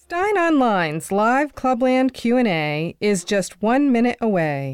Stein Online's live Clubland Q&A is just 1 minute away.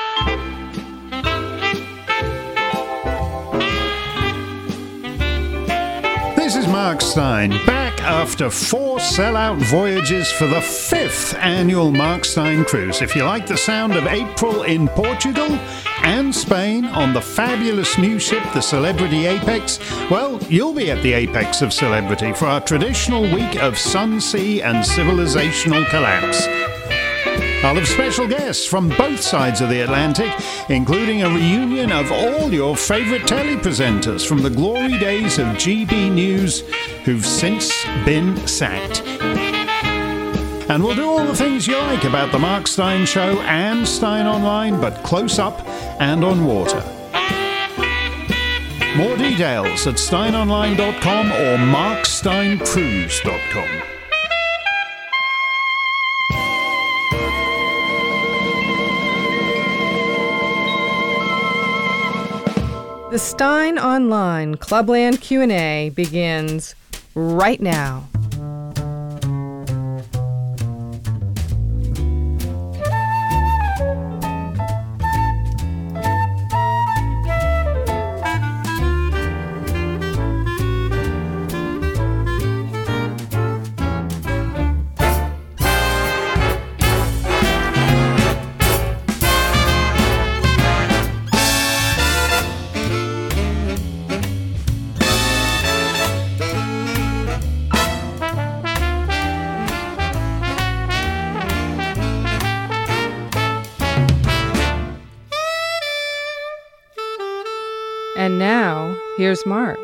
This is Mark Stein, back after 4 sellout voyages for the 5th annual Mark Stein Cruise. If you like the sound of April in Portugal and Spain on the fabulous new ship, the Celebrity Apex, well, you'll be at the apex of celebrity for our traditional week of sun, sea and civilizational collapse. I'll have special guests from both sides of the Atlantic, including a reunion of all your favourite telepresenters from the glory days of GB News, who've since been sacked. And we'll do all the things you like about the Mark Stein Show and Stein Online, but close up and on water. More details at steinonline.com or marksteincruise.com. The Stein Online Clubland Q&A begins right now. And now, here's Mark.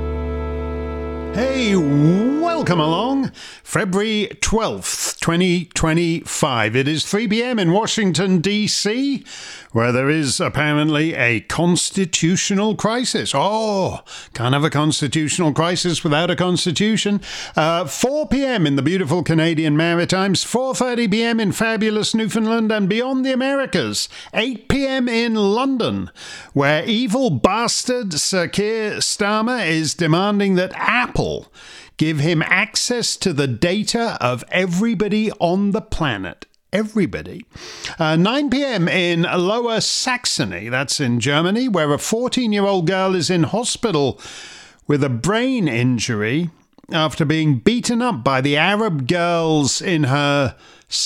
Hey, welcome along. February 12th, 2025. It is 3 p.m. in Washington, D.C., where there is apparently a constitutional crisis. Oh, can't have a constitutional crisis without a constitution. 4 p.m. in the beautiful Canadian Maritimes, 4:30 p.m. in fabulous Newfoundland and beyond the Americas, 8 p.m. in London, where evil bastard Sir Keir Starmer is demanding that Apple give him access to the data of everybody on the planet. Everybody. 9 p.m. in Lower Saxony, that's in Germany, where a 14-year-old girl is in hospital with a brain injury after being beaten up by the Arab girls in her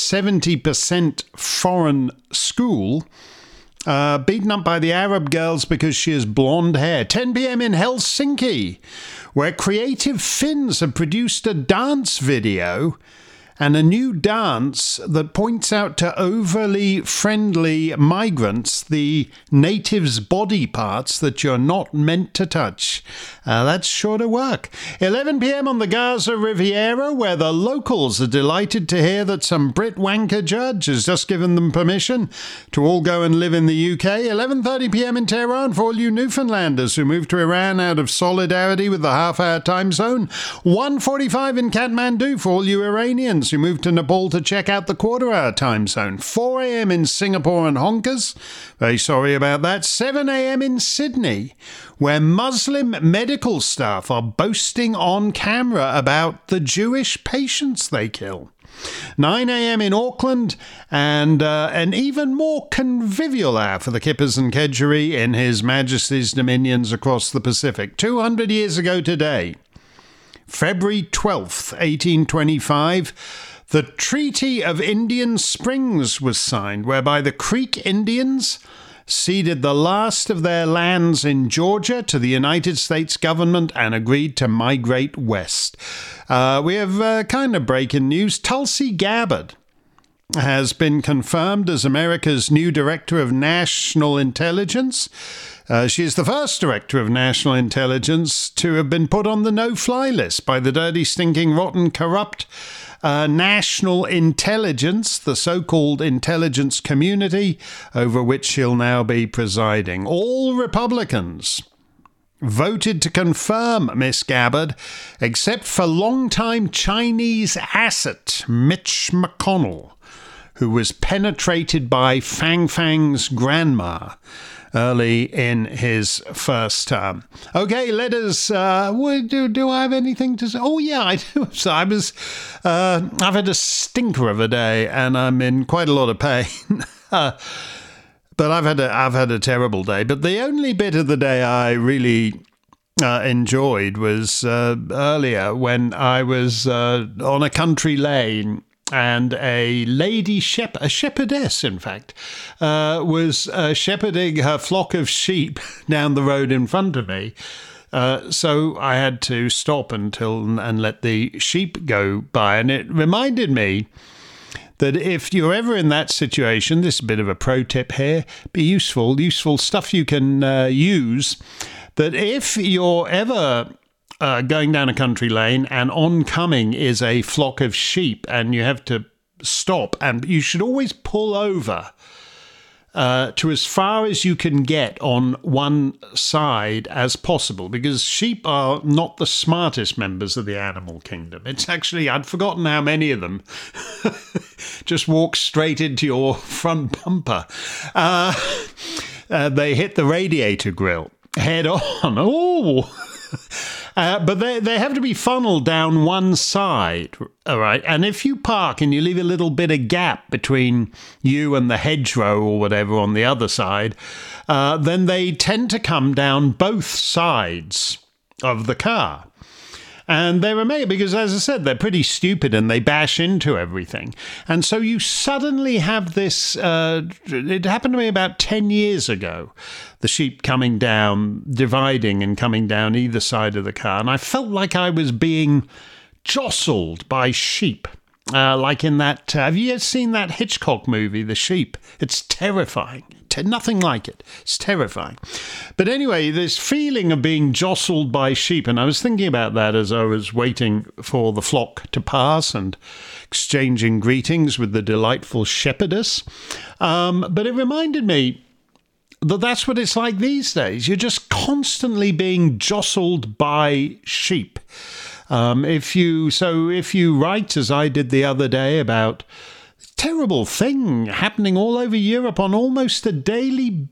70% foreign school. Beaten up by the Arab girls because she has blonde hair. 10 p.m. in Helsinki, where Creative Finns have produced a dance video and a new dance that points out to overly friendly migrants the natives' body parts that you're not meant to touch. That's sure to work. 11 p.m. on the Gaza Riviera, where the locals are delighted to hear that some Brit wanker judge has just given them permission to all go and live in the UK. 11:30 p.m. in Tehran for all you Newfoundlanders who moved to Iran out of solidarity with the half-hour time zone. 1:45 in Kathmandu for all you Iranians who moved to Nepal to check out the quarter-hour time zone. 4 a.m. in Singapore and Honkers. Very sorry about that. 7 a.m. in Sydney, where Muslim medical staff are boasting on camera about the Jewish patients they kill. 9 a.m. in Auckland, and an even more convivial hour for the Kippers and Kedgeree in His Majesty's dominions across the Pacific. 200 years ago today, February 12th, 1825, the Treaty of Indian Springs was signed, whereby the Creek Indians ceded the last of their lands in Georgia to the United States government and agreed to migrate west. We have kind of breaking news. Tulsi Gabbard has been confirmed as America's new Director of National Intelligence. She is the first Director of National Intelligence to have been put on the no-fly list by the dirty, stinking, rotten, corrupt National Intelligence, the so-called intelligence community over which she'll now be presiding. All Republicans voted to confirm Miss Gabbard, except for longtime Chinese asset Mitch McConnell, who was penetrated by Fang Fang's grandma. early in his first term. Okay, let us. Do I have anything to say? Oh yeah, I do. So I've had a stinker of a day, and I'm in quite a lot of pain. But I've had a terrible day. But the only bit of the day I really enjoyed was earlier when I was on a country lane. And a lady a shepherdess, in fact, was shepherding her flock of sheep down the road in front of me. So I had to stop and let the sheep go by. And it reminded me that if you're ever in that situation, this is a bit of a pro tip here, be useful stuff you can use, that if you're ever going down a country lane and oncoming is a flock of sheep and you have to stop, and you should always pull over to as far as you can get on one side as possible, because sheep are not the smartest members of the animal kingdom. It's actually, I'd forgotten how many of them just walk straight into your front bumper. They hit the radiator grill head on. Oh! But they have to be funneled down one side, all right? And if you park and you leave a little bit of gap between you and the hedgerow or whatever on the other side, then they tend to come down both sides of the car. And they're amazing because, as I said, they're pretty stupid and they bash into everything. And so you suddenly have this, it happened to me about 10 years ago, the sheep coming down, dividing and coming down either side of the car. And I felt like I was being jostled by sheep. Like in that, have you ever seen that Hitchcock movie, The Sheep? It's terrifying. Nothing like it. It's terrifying. But anyway, this feeling of being jostled by sheep, and I was thinking about that as I was waiting for the flock to pass and exchanging greetings with the delightful shepherdess. But it reminded me that that's what it's like these days. You're just constantly being jostled by sheep. If you write, as I did the other day, about terrible thing happening all over Europe on almost a daily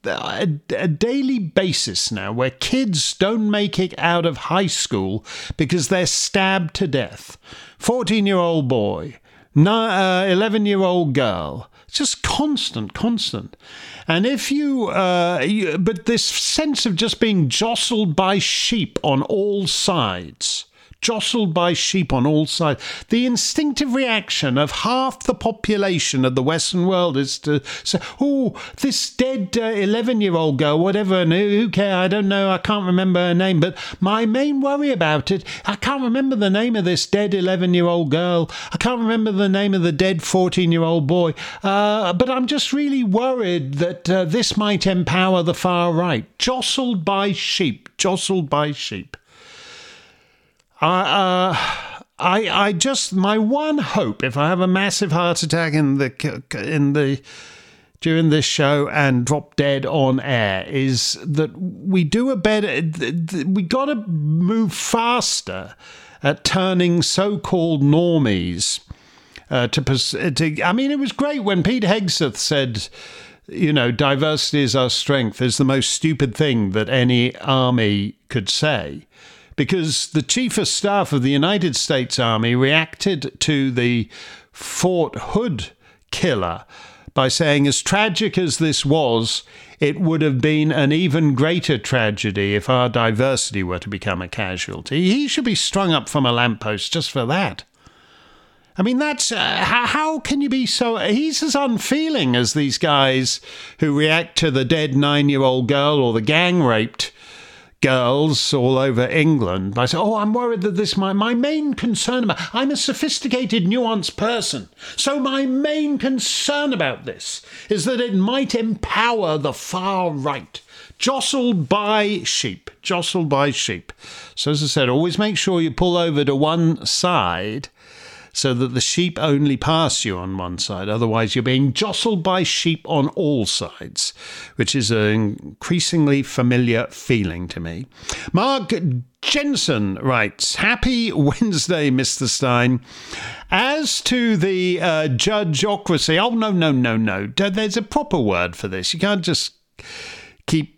basis now, where kids don't make it out of high school because they're stabbed to death. 14-year-old boy, 11-year-old girl. It's just constant. And if but this sense of just being jostled by sheep on all sides. Jostled by sheep on all sides. The instinctive reaction of half the population of the Western world is to say, oh, this dead 11-year-old girl, whatever, and who cares, I don't know, I can't remember her name, but my main worry about it, I can't remember the name of this dead 11-year-old girl, I can't remember the name of the dead 14-year-old boy, but I'm just really worried that this might empower the far right. Jostled by sheep. I just, my one hope, if I have a massive heart attack during this show and drop dead on air, is that we do a better, we got to move faster at turning so-called normies I mean, it was great when Pete Hegseth said, you know, diversity is our strength, is the most stupid thing that any army could say. Because the Chief of Staff of the United States Army reacted to the Fort Hood killer by saying, as tragic as this was, it would have been an even greater tragedy if our diversity were to become a casualty. He should be strung up from a lamppost just for that. I mean, that's how can you be so... He's as unfeeling as these guys who react to the dead 9-year-old girl or the gang-raped girls all over England by saying, oh, I'm worried that this my main concern about... I'm a sophisticated, nuanced person, so my main concern about this is that it might empower the far right. Jostled by sheep. So as I said, always make sure you pull over to one side so that the sheep only pass you on one side. Otherwise, you're being jostled by sheep on all sides, which is an increasingly familiar feeling to me. Mark Jensen writes, Happy Wednesday, Mr. Stein. As to the judgeocracy, oh, no. There's a proper word for this. You can't just... keep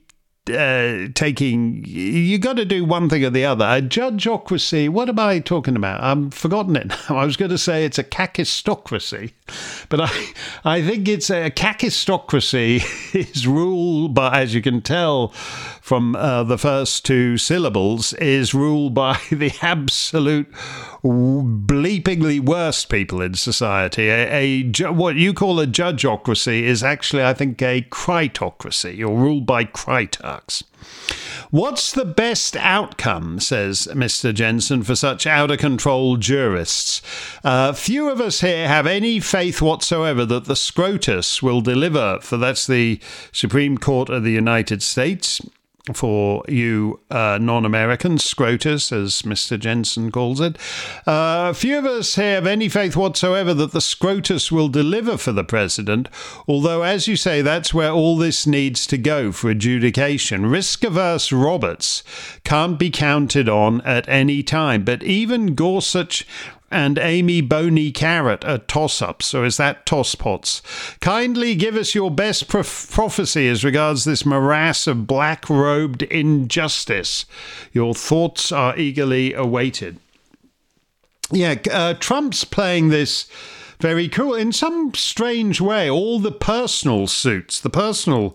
taking, you got to do one thing or the other. A judgeocracy, what am I talking about? I've forgotten it now. I was going to say it's a kakistocracy, but I think it's a kakistocracy is ruled by, as you can tell from the first two syllables, is ruled by the absolute bleepingly worst people in society. What you call a judgeocracy is actually, I think, a critocracy. You're ruled by critarchs. What's the best outcome, says Mr. Jensen, for such out-of-control jurists? Few of us here have any faith whatsoever that the SCOTUS will deliver, for that's the Supreme Court of the United States. For you non-Americans, SCOTUS, as Mr. Jensen calls it. Few of us here have any faith whatsoever that the SCOTUS will deliver for the president, although, as you say, that's where all this needs to go for adjudication. Risk-averse Roberts can't be counted on at any time, but even Gorsuch and Amy Boney Carrot are toss-ups, or is that toss-pots? Kindly give us your best prophecy as regards this morass of black-robed injustice. Your thoughts are eagerly awaited. Yeah, Trump's playing this very cool. In some strange way, all the personal suits, the personal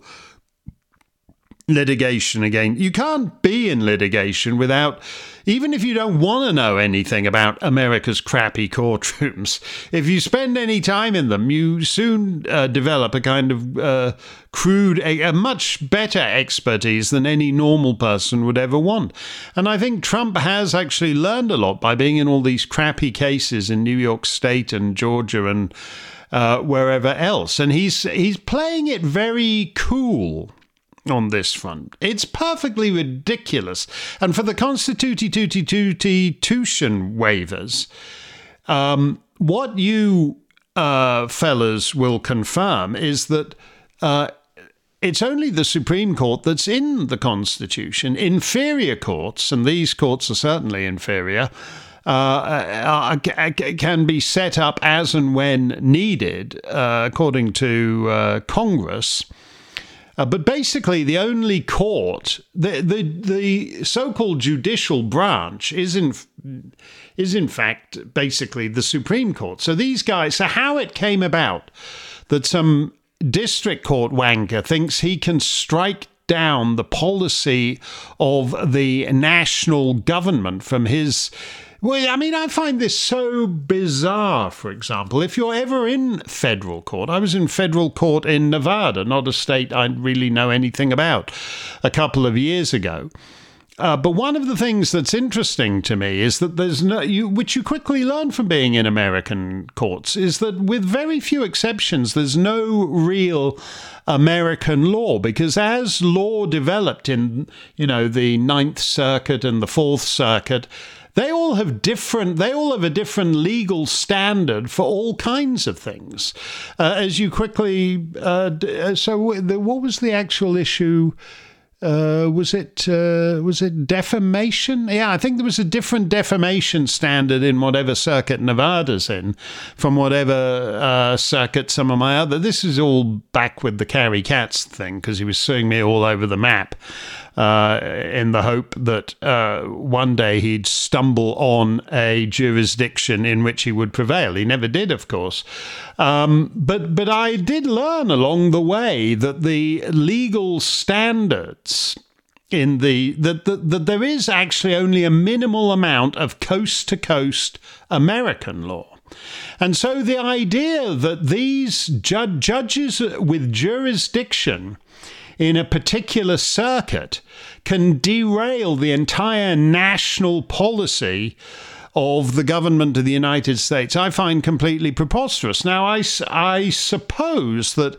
litigation again. You can't be in litigation without, even if you don't want to know anything about America's crappy courtrooms, if you spend any time in them, you soon develop a kind of crude, a much better expertise than any normal person would ever want. And I think Trump has actually learned a lot by being in all these crappy cases in New York State and Georgia and wherever else. And he's playing it very cool on this front. It's perfectly ridiculous. And for the Constitution waivers, what you fellas will confirm is that it's only the Supreme Court that's in the Constitution. Inferior courts, and these courts are certainly inferior, can be set up as and when needed, according to Congress. But basically, the only court, the so-called judicial branch, is in fact basically the Supreme Court. So these guys, so how it came about that some district court wanker thinks he can strike down the policy of the national government from his. Well, I mean, I find this so bizarre, for example. If you're ever in federal court, I was in federal court in Nevada, not a state I really know anything about, a couple of years ago. But one of the things that's interesting to me is that there's which you quickly learn from being in American courts, is that with very few exceptions, there's no real American law, because as law developed in, the Ninth Circuit and the Fourth Circuit, they all have a different legal standard for all kinds of things. As you quickly, what was the actual issue? Was it defamation? Yeah, I think there was a different defamation standard in whatever circuit Nevada's in from whatever circuit some of my other. This is all back with the Carrie Katz thing, because he was suing me all over the map. In the hope that one day he'd stumble on a jurisdiction in which he would prevail. He never did, of course. But I did learn along the way that the legal standards that there is actually only a minimal amount of coast-to-coast American law. And so the idea that these judges with jurisdiction in a particular circuit can derail the entire national policy of the government of the United States, I find completely preposterous. Now, I suppose that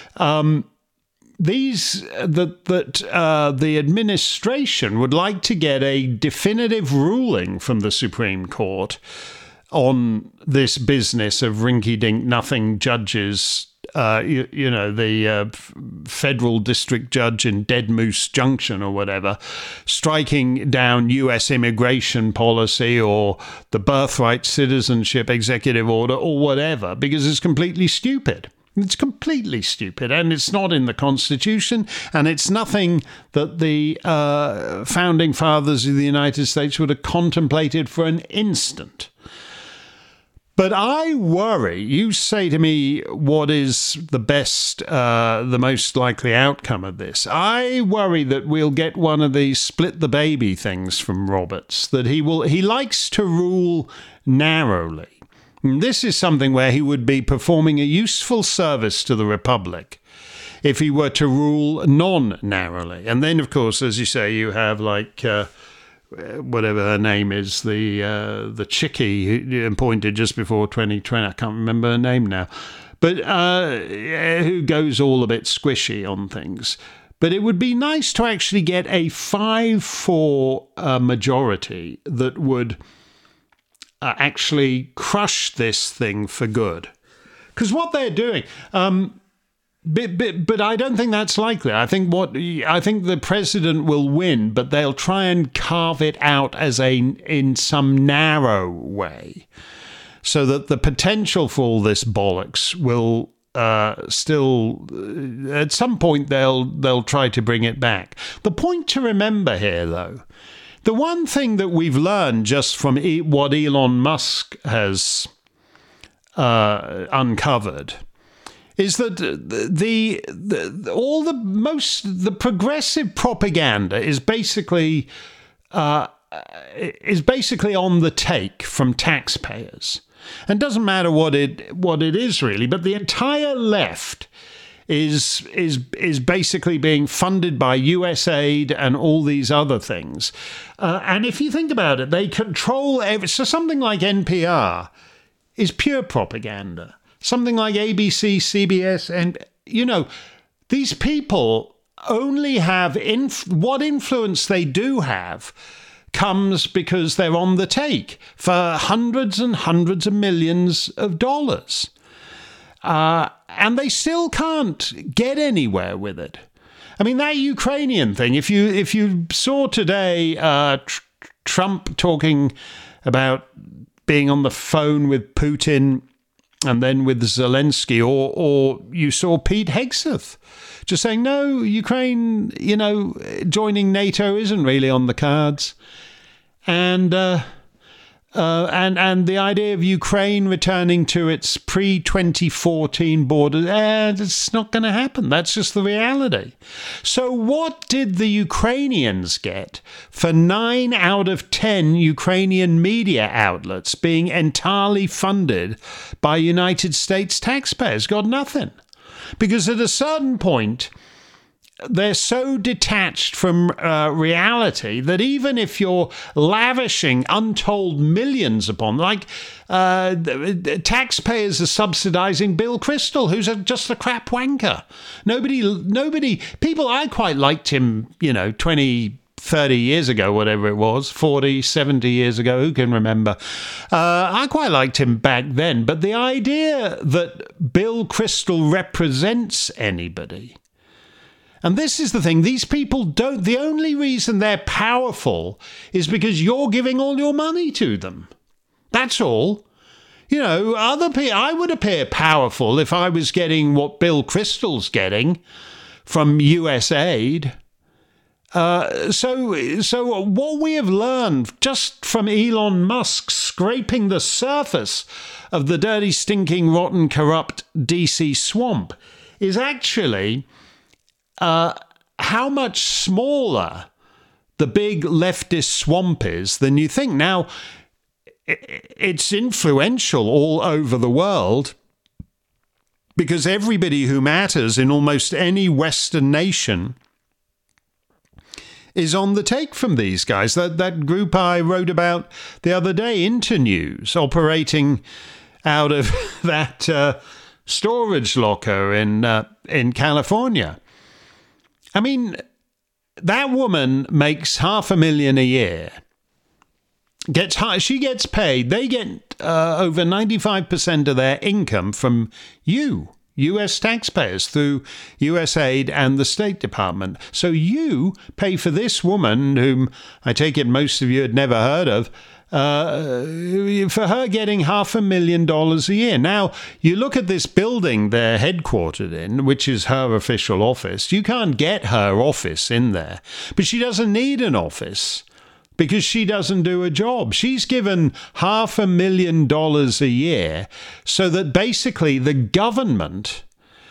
the administration would like to get a definitive ruling from the Supreme Court on this business of rinky-dink nothing judges. The federal district judge in Dead Moose Junction or whatever, striking down U.S. immigration policy or the birthright citizenship executive order or whatever, because it's completely stupid. It's completely stupid, and it's not in the Constitution, and it's nothing that the founding fathers of the United States would have contemplated for an instant. But I worry, you say to me, what is the best, the most likely outcome of this? I worry that we'll get one of these split the baby things from Roberts, that he likes to rule narrowly. And this is something where he would be performing a useful service to the Republic if he were to rule non-narrowly. And then, of course, as you say, you have like... whatever her name is, the chickie appointed just before 2020. I can't remember her name now. But who goes all a bit squishy on things. But it would be nice to actually get a 5-4 majority that would actually crush this thing for good. Because what they're doing... But I don't think that's likely. I think the president will win, but they'll try and carve it out in some narrow way, so that the potential for all this bollocks will still at some point they'll try to bring it back. The point to remember here, though, the one thing that we've learned just from what Elon Musk has uncovered is that the progressive propaganda is basically on the take from taxpayers, and doesn't matter what it is really. But the entire left is basically being funded by USAID and all these other things. And if you think about it, they control so something like NPR is pure propaganda. Something like ABC, CBS, and, these people only have what influence they do have comes because they're on the take for hundreds and hundreds of millions of dollars. And they still can't get anywhere with it. I mean, that Ukrainian thing, if you saw today Trump talking about being on the phone with Putin and then with Zelensky, or you saw Pete Hegseth just saying, no, Ukraine, joining NATO isn't really on the cards. And the idea of Ukraine returning to its pre-2014 borders, it's not going to happen. That's just the reality. So what did the Ukrainians get for 9 out of 10 Ukrainian media outlets being entirely funded by United States taxpayers? Got nothing. Because at a certain point, they're so detached from reality that even if you're lavishing untold millions upon, taxpayers are subsidizing Bill Kristol, who's just a crap wanker. I quite liked him, 20, 30 years ago, whatever it was, 40, 70 years ago, who can remember? I quite liked him back then. But the idea that Bill Kristol represents anybody, and this is the thing, these people don't, the only reason they're powerful is because you're giving all your money to them. That's all. Other people, I would appear powerful if I was getting what Bill Kristol's getting from USAID. So what we have learned just from Elon Musk scraping the surface of the dirty, stinking, rotten, corrupt DC swamp is actually how much smaller the big leftist swamp is than you think. Now, it's influential all over the world because everybody who matters in almost any Western nation is on the take from these guys. That group I wrote about the other day, Internews, operating out of that storage locker in California. I mean, that woman makes $500,000 a year. She gets paid. They get over 95% of their income from U.S. taxpayers through USAID and the State Department. So you pay for this woman, whom I take it most of you had never heard of, for her getting $500,000 a year. Now, you look at this building they're headquartered in, which is her official office. You can't get her office in there, but she doesn't need an office because she doesn't do a job. She's given $500,000 a year so that basically the government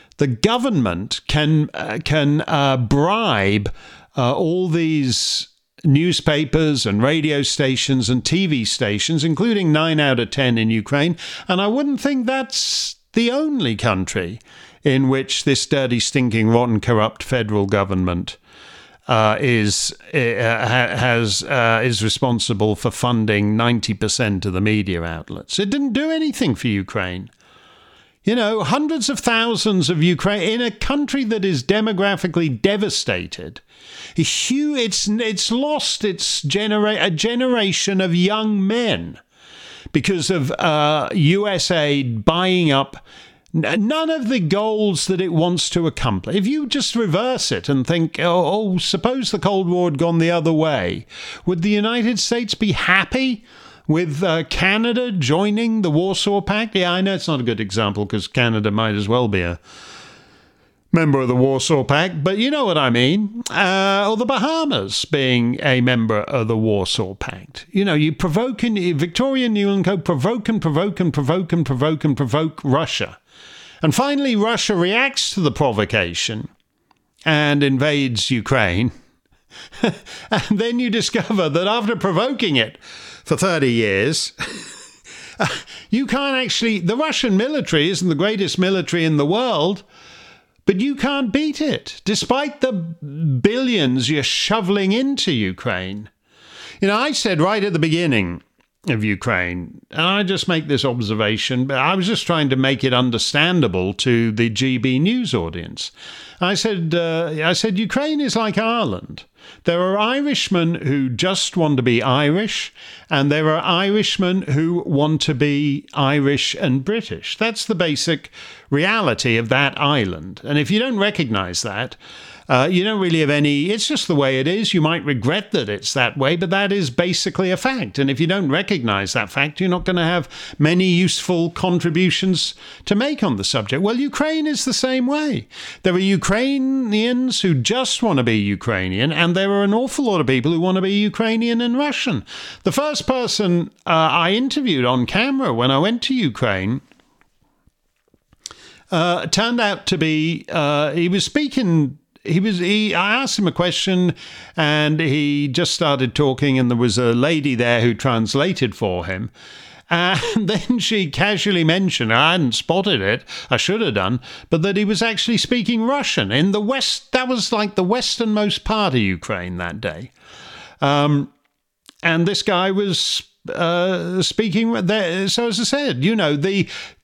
can bribe all these newspapers and radio stations and TV stations, including 9 out of 10 in Ukraine. And I wouldn't think that's the only country in which this dirty, stinking, rotten, corrupt federal government is responsible for funding 90% of the media outlets. It didn't do anything for Ukraine. You know, hundreds of thousands of Ukraine in a country that is demographically devastated. It's lost a generation of young men because of US aid buying up none of the goals that it wants to accomplish. If you just reverse it and think, suppose the Cold War had gone the other way, would the United States be happy with Canada joining the Warsaw Pact? Yeah, I know it's not a good example because Canada might as well be a member of the Warsaw Pact, but you know what I mean. Or the Bahamas being a member of the Warsaw Pact. You know, Victoria Nuland Co. provoke Russia. And finally, Russia reacts to the provocation and invades Ukraine. And then you discover that after provoking it for 30 years, you can't actually... The Russian military isn't the greatest military in the world, but you can't beat it, despite the billions you're shoveling into Ukraine. You know, I said right at the beginning of Ukraine, and I just make this observation, but I was just trying to make it understandable to the GB News audience. I said Ukraine is like Ireland. There are Irishmen who just want to be Irish, and there are Irishmen who want to be Irish and British. That's the basic reality of that island. And if you don't recognize that, you don't really have any... It's just the way it is. You might regret that it's that way, but that is basically a fact. And if you don't recognize that fact, you're not going to have many useful contributions to make on the subject. Well, Ukraine is the same way. There are Ukrainians who just want to be Ukrainian, and there are an awful lot of people who want to be Ukrainian and Russian. The first person I interviewed on camera when I went to Ukraine turned out to be... he was speaking... I asked him a question and he just started talking, and there was a lady there who translated for him. And then she casually mentioned, I hadn't spotted it, I should have done, but that he was actually speaking Russian in the west. That was like the westernmost part of Ukraine that day. And this guy was speaking there. So as I said, you know, the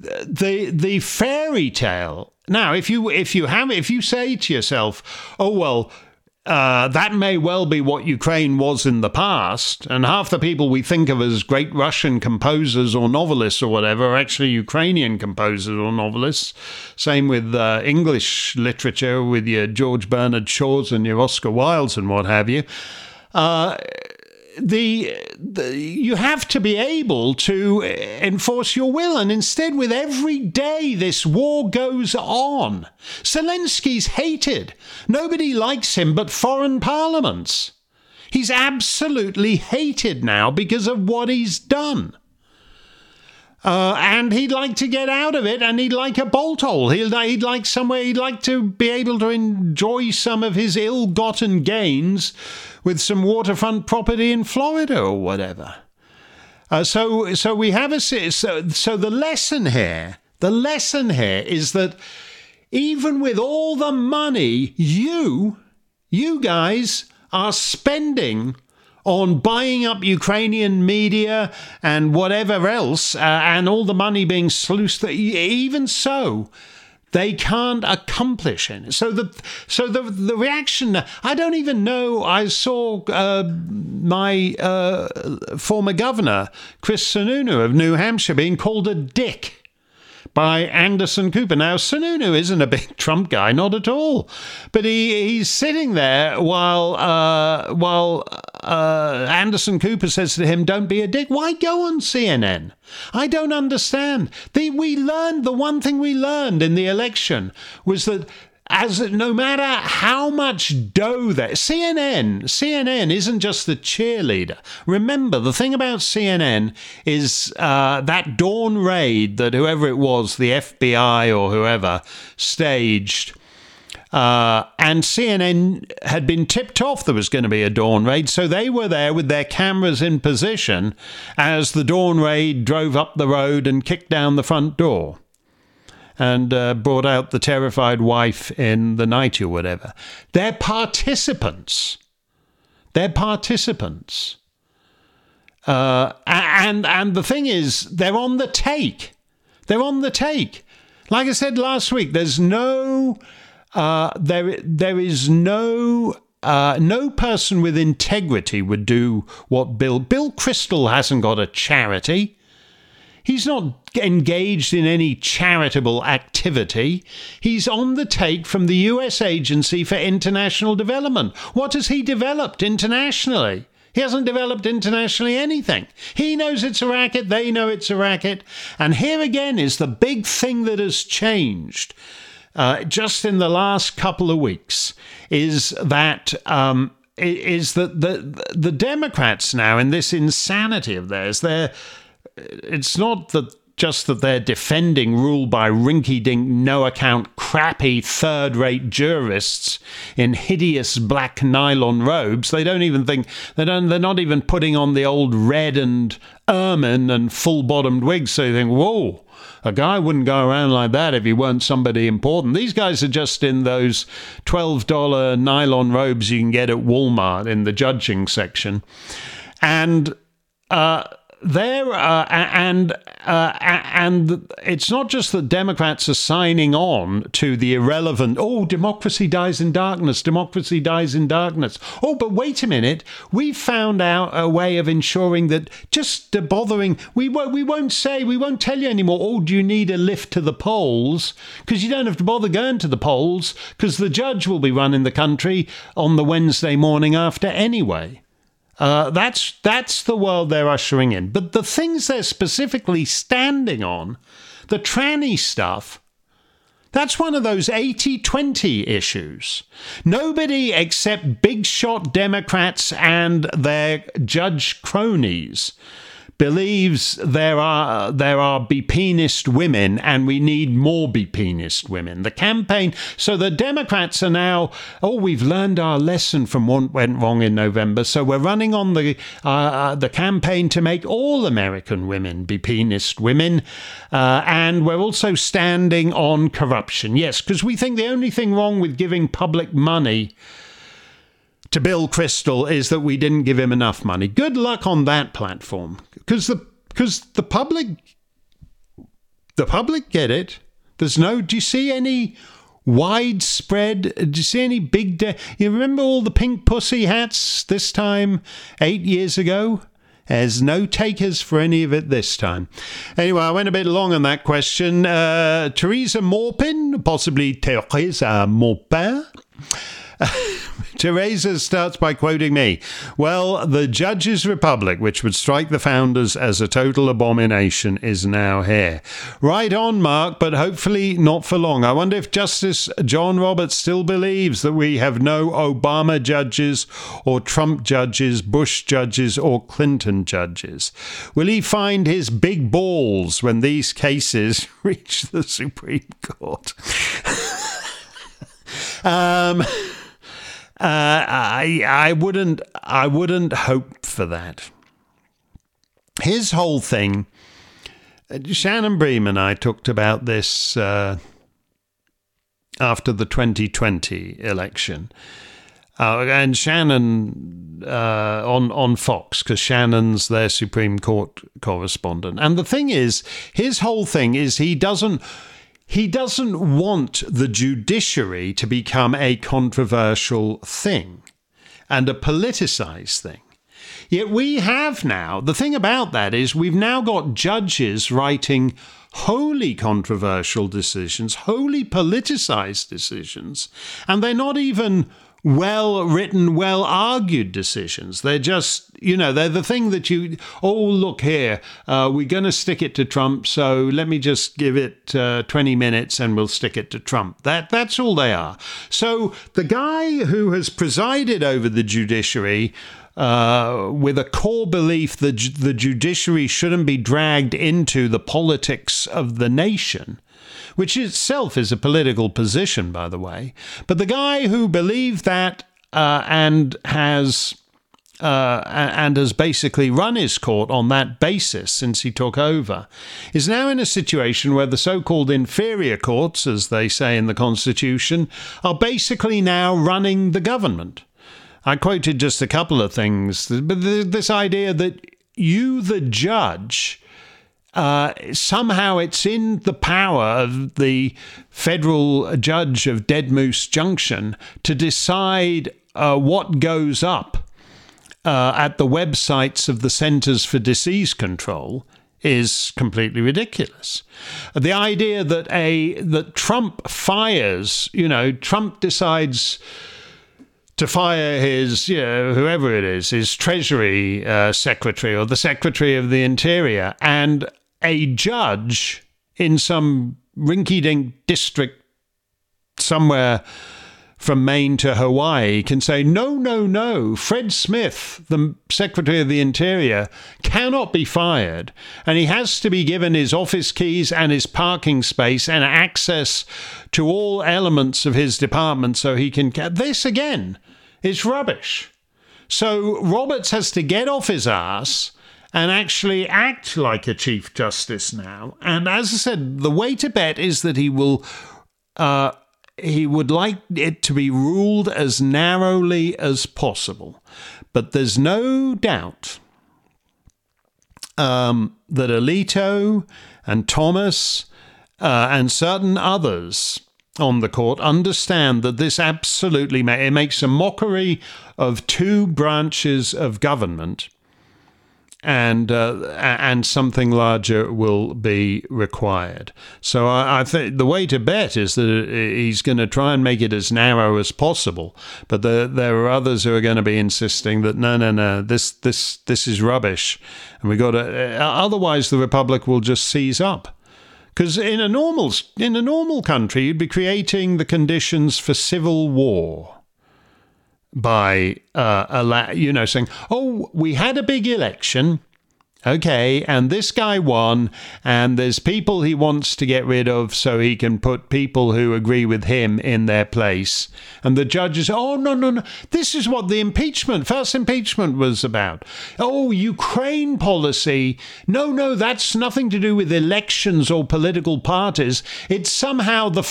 fairy tale. Now, if you say to yourself, oh, well, that may well be what Ukraine was in the past, and half the people we think of as great Russian composers or novelists or whatever are actually Ukrainian composers or novelists. Same with English literature, with your George Bernard Shaws and your Oscar Wildes and what have you. You have to be able to enforce your will, and instead, with every day this war goes on, Zelensky's hated. Nobody likes him but foreign parliaments. He's absolutely hated now because of what he's done. And he'd like to get out of it, and he'd like a bolt hole. He'd like somewhere, he'd like to be able to enjoy some of his ill-gotten gains with some waterfront property in Florida or whatever. So we have so the lesson here is that even with all the money you guys are spending on buying up Ukrainian media and whatever else, and all the money being sluiced, even so, they can't accomplish it. So the reaction, I don't even know. I saw my former governor, Chris Sununu of New Hampshire, being called a dick by Anderson Cooper. Now, Sununu isn't a big Trump guy, not at all. But he's sitting there while Anderson Cooper says to him, "Don't be a dick." Why go on CNN? I don't understand. The one thing we learned in the election was that no matter how much dough CNN isn't just the cheerleader. Remember, the thing about CNN is that dawn raid that whoever it was, the FBI or whoever, staged. And CNN had been tipped off there was going to be a dawn raid, so they were there with their cameras in position as the dawn raid drove up the road and kicked down the front door and brought out the terrified wife in the nightie or whatever. They're participants. And the thing is, they're on the take. Like I said last week, there's no... there is no person with integrity would do what Bill Kristol hasn't got a charity. He's not engaged in any charitable activity. He's on the take from the US Agency for International Development. What has he developed internationally? He hasn't developed internationally anything. He knows it's a racket. They know it's a racket. And here again is the big thing that has changed. Just in the last couple of weeks, is that the Democrats now, in this insanity of theirs, it's not just that they're defending rule by rinky-dink, no-account, crappy, third-rate jurists in hideous black nylon robes. They don't even think they're not even putting on the old red and ermine and full-bottomed wigs. So you think, whoa. A guy wouldn't go around like that if he weren't somebody important. These guys are just in those $12 nylon robes you can get at Walmart in the judging section. And and it's not just that Democrats are signing on to the irrelevant, democracy dies in darkness, democracy dies in darkness. Oh, but wait a minute, we found out a way of ensuring that just bothering, we won't tell you anymore, do you need a lift to the polls? Because you don't have to bother going to the polls, because the judge will be running the country on the Wednesday morning after anyway. That's the world they're ushering in. But the things they're specifically standing on, the tranny stuff, that's one of those 80-20 issues. Nobody except big shot Democrats and their judge cronies believes there are bepenist women, and we need more bepenist women. The campaign, so the Democrats are now, we've learned our lesson from what went wrong in November, so we're running on the campaign to make all American women bepenist women, and we're also standing on corruption. Yes, because we think the only thing wrong with giving public money to Bill Kristol is that we didn't give him enough money. Good luck on that platform, because the public get it. There's no. Do you see any widespread? Do you see any big? You remember all the pink pussy hats this time 8 years ago? There's no takers for any of it this time. Anyway, I went a bit long on that question. Theresa Maupin, possibly Theresa Maupin. Teresa starts by quoting me. Well, the Judges' Republic, which would strike the founders as a total abomination, is now here. Right on, Mark, but hopefully not for long. I wonder if Justice John Roberts still believes that we have no Obama judges or Trump judges, Bush judges or Clinton judges. Will he find his big balls when these cases reach the Supreme Court? I wouldn't hope for that. His whole thing, Shannon Bream and I talked about this after the 2020 election. And Shannon on Fox, because Shannon's their Supreme Court correspondent. And the thing is, his whole thing is he doesn't want the judiciary to become a controversial thing and a politicized thing. Yet we have now, the thing about that is we've now got judges writing wholly controversial decisions, wholly politicized decisions, and they're not even well-written, well-argued decisions. They're just, they're the thing that look here, we're going to stick it to Trump, so let me just give it 20 minutes and we'll stick it to Trump. That's all they are. So the guy who has presided over the judiciary with a core belief that the judiciary shouldn't be dragged into the politics of the nation, which itself is a political position, by the way. But the guy who believed that and has basically run his court on that basis since he took over is now in a situation where the so-called inferior courts, as they say in the Constitution, are basically now running the government. I quoted just a couple of things, but this idea that you, the judge, somehow it's in the power of the federal judge of Dead Moose Junction to decide what goes up at the websites of the Centers for Disease Control is completely ridiculous. The idea that Trump fires, Trump decides to fire his, whoever it is, his Treasury Secretary or the Secretary of the Interior, and a judge in some rinky-dink district somewhere from Maine to Hawaii can say, no, Fred Smith, the Secretary of the Interior, cannot be fired, and he has to be given his office keys and his parking space and access to all elements of his department so he can... This, again, is rubbish. So Roberts has to get off his ass and actually act like a Chief Justice now. And as I said, the way to bet is that he would like it to be ruled as narrowly as possible. But there's no doubt that Alito and Thomas and certain others on the court understand that this absolutely it makes a mockery of two branches of government, and something larger will be required. So I think the way to bet is that he's going to try and make it as narrow as possible. But there are others who are going to be insisting that no, this is rubbish, and we got to. Otherwise, the Republic will just seize up. Because in a normal country, you'd be creating the conditions for civil war by saying, oh, we had a big election, okay, and this guy won, and there's people he wants to get rid of so he can put people who agree with him in their place. And the judges, oh, no, this is what the first impeachment was about. Oh, Ukraine policy. No, that's nothing to do with elections or political parties. It's somehow the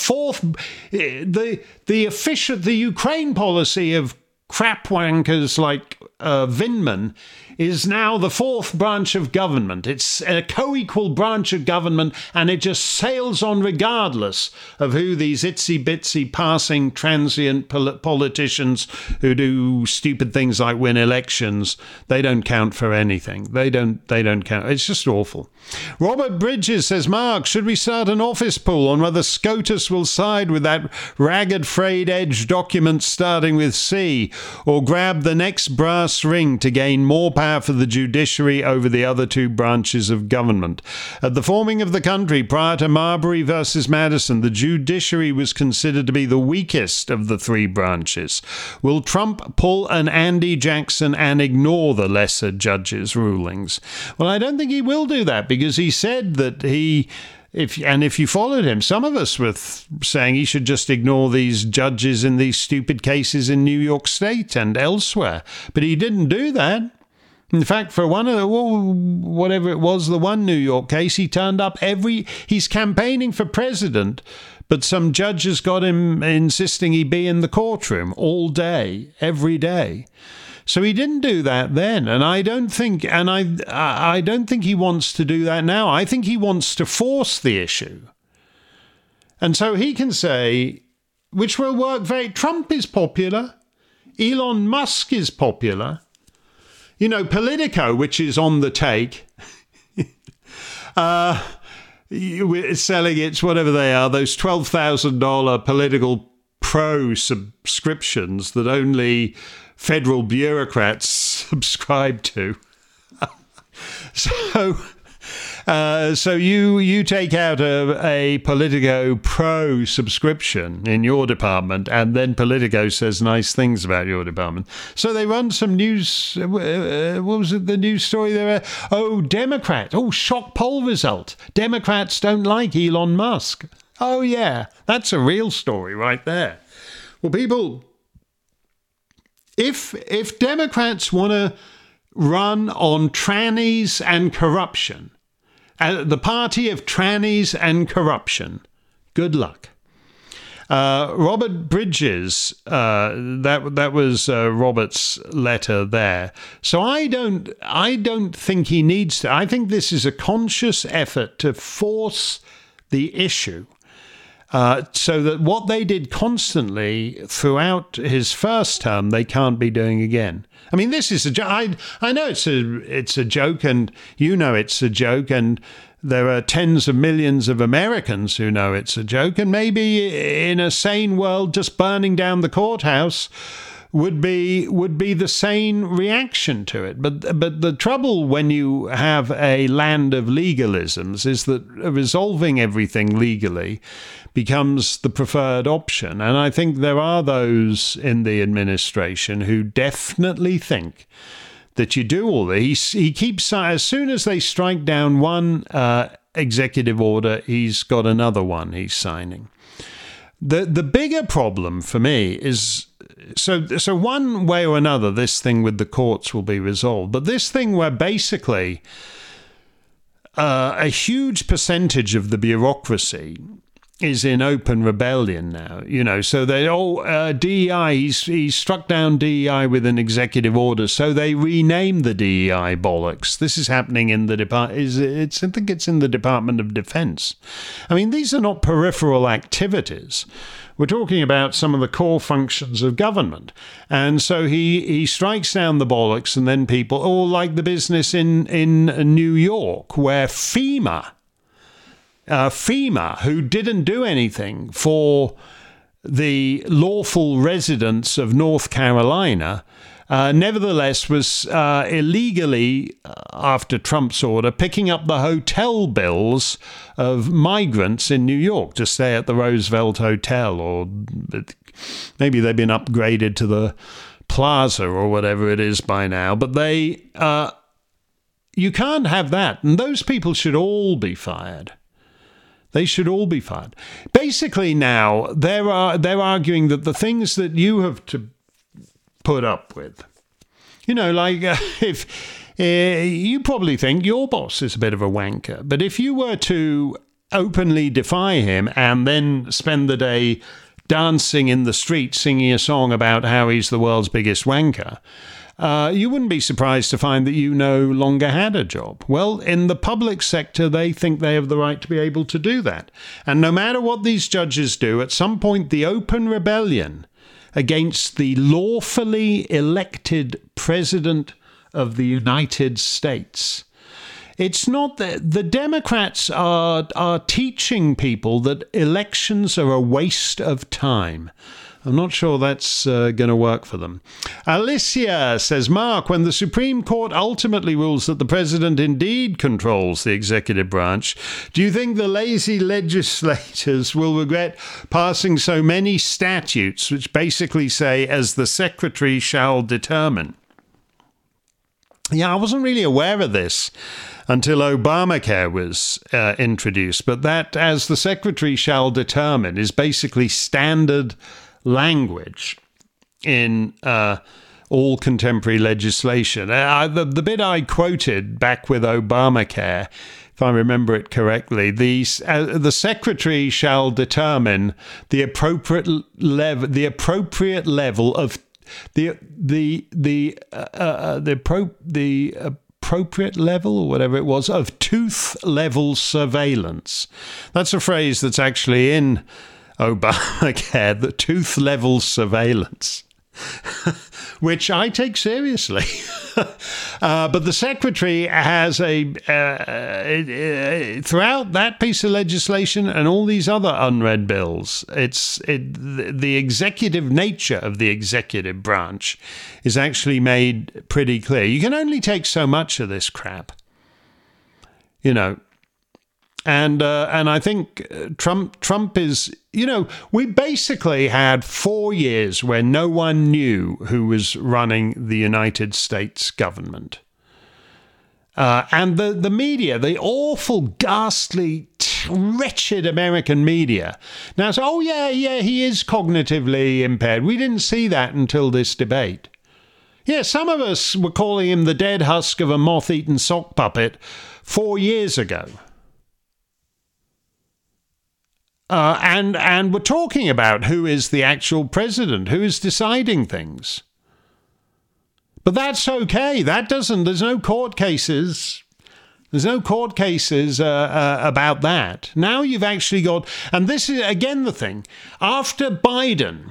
Ukraine policy of crapwankers like Vindman is now the fourth branch of government. It's a co-equal branch of government, and it just sails on regardless of who these itsy-bitsy passing transient politicians who do stupid things like win elections. They don't count for anything. They don't count. It's just awful. Robert Bridges says, Mark, should we start an office poll on whether SCOTUS will side with that ragged frayed edge document starting with C, or grab the next brass ring to gain more power for the judiciary over the other two branches of government? At the forming of the country prior to Marbury versus Madison, the judiciary was considered to be the weakest of the three branches. Will Trump pull an Andy Jackson and ignore the lesser judges' rulings? Well, I don't think he will do that, because he said that if you followed him, some of us were saying he should just ignore these judges in these stupid cases in New York State and elsewhere. But he didn't do that. In fact, for whatever it was, the one New York case, he turned up he's campaigning for president, but some judges got him insisting he be in the courtroom all day, every day. So he didn't do that then, and I don't think he wants to do that now. I think he wants to force the issue. And so he can say, which will work Trump is popular, Elon Musk is popular, Politico, which is on the take, selling its, whatever they are, those $12,000 political Pro subscriptions that only federal bureaucrats subscribe to. So you take out a Politico Pro subscription in your department, and then Politico says nice things about your department. So they run some news. What was it? The news story there? Democrat. Shock poll result. Democrats don't like Elon Musk. Oh yeah, that's a real story right there. Well, people, if Democrats want to run on trannies and corruption, the party of trannies and corruption, good luck. Robert Bridges, that was Robert's letter there. So I don't think he needs to. I think this is a conscious effort to force the issue. So that what they did constantly throughout his first term, they can't be doing again. I mean, this is a joke. I know it's a joke, and you know it's a joke, and there are tens of millions of Americans who know it's a joke, and maybe in a sane world, just burning down the courthouse would be the sane reaction to it. But the trouble when you have a land of legalisms is that resolving everything legally becomes the preferred option. And I think there are those in the administration who definitely think that you do all this. He keeps, as soon as they strike down one executive order, he's got another one he's signing. The bigger problem for me is, so one way or another, this thing with the courts will be resolved. But this thing where basically a huge percentage of the bureaucracy is in open rebellion now, so they DEI, he struck down DEI with an executive order, so they renamed the DEI bollocks. This is happening in the I think it's in the Department of Defense. I mean, these are not peripheral activities. We're talking about some of the core functions of government. And so he strikes down the bollocks, and then people, like the business in New York, where FEMA, who didn't do anything for the lawful residents of North Carolina, nevertheless was illegally, after Trump's order, picking up the hotel bills of migrants in New York to stay at the Roosevelt Hotel, or maybe they've been upgraded to the Plaza or whatever it is by now. But you can't have that, and those people should all be fired. They should all be fired. Basically now, they're arguing that the things that you have to put up with, if you probably think your boss is a bit of a wanker, but if you were to openly defy him and then spend the day dancing in the street singing a song about how he's the world's biggest wanker, you wouldn't be surprised to find that you no longer had a job. Well, in the public sector, they think they have the right to be able to do that. And no matter what these judges do, at some point, the open rebellion against the lawfully elected president of the United States, it's not that the Democrats are teaching people that elections are a waste of time. I'm not sure that's going to work for them. Alicia says, Mark, when the Supreme Court ultimately rules that the president indeed controls the executive branch, do you think the lazy legislators will regret passing so many statutes which basically say, as the secretary shall determine? Yeah, I wasn't really aware of this until Obamacare was introduced, but that, as the secretary shall determine, is basically standard language in all contemporary legislation. The bit I quoted back with Obamacare, if I remember it correctly, the secretary shall determine the appropriate level of the appropriate level, or whatever it was, of tooth level surveillance. That's a phrase that's actually in Obamacare, the tooth level surveillance. which I take seriously. But the secretary has throughout that piece of legislation and all these other unread bills, the executive nature of the executive branch is actually made pretty clear. You can only take so much of this crap, And I think Trump is, we basically had 4 years where no one knew who was running the United States government. And the media, the awful, ghastly, wretched American media, now say, oh, yeah, he is cognitively impaired. We didn't see that until this debate. Yeah, some of us were calling him the dead husk of a moth-eaten sock puppet 4 years ago. And we're talking about who is the actual president, who is deciding things. But that's okay. There's no court cases. There's no court cases about that. Now you've actually got, and this is again the thing, after Biden,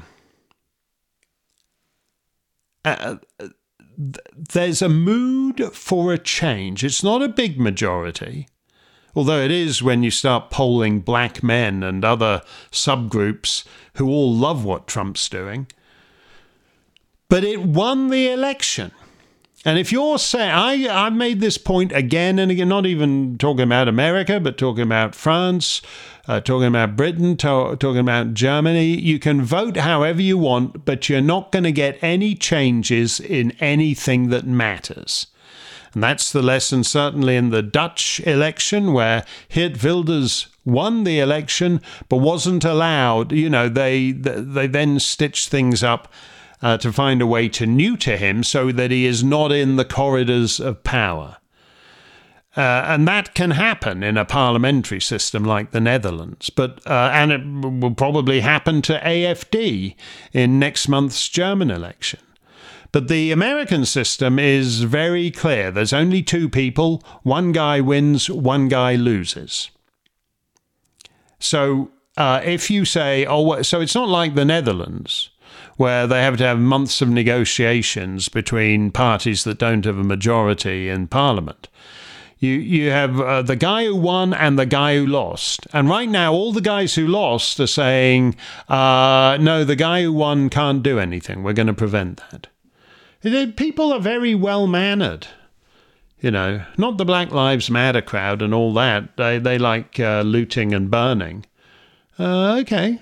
there's a mood for a change. It's not a big majority. Although it is when you start polling black men and other subgroups who all love what Trump's doing. But it won the election. And if you're saying, I've made this point again and again, not even talking about America, but talking about France, talking about Britain, talking about Germany, you can vote however you want, but you're not going to get any changes in anything that matters. And that's the lesson certainly in the Dutch election, where Geert Wilders won the election but wasn't allowed. They then stitched things up to find a way to neuter him so that he is not in the corridors of power. And that can happen in a parliamentary system like the Netherlands. And it will probably happen to AfD in next month's German election. But the American system is very clear. There's only two people. One guy wins, one guy loses. So if you say, so it's not like the Netherlands, where they have to have months of negotiations between parties that don't have a majority in parliament. You have the guy who won and the guy who lost. And right now, all the guys who lost are saying, no, the guy who won can't do anything. We're going to prevent that. People are very well-mannered, not the Black Lives Matter crowd and all that. They like looting and burning. Okay.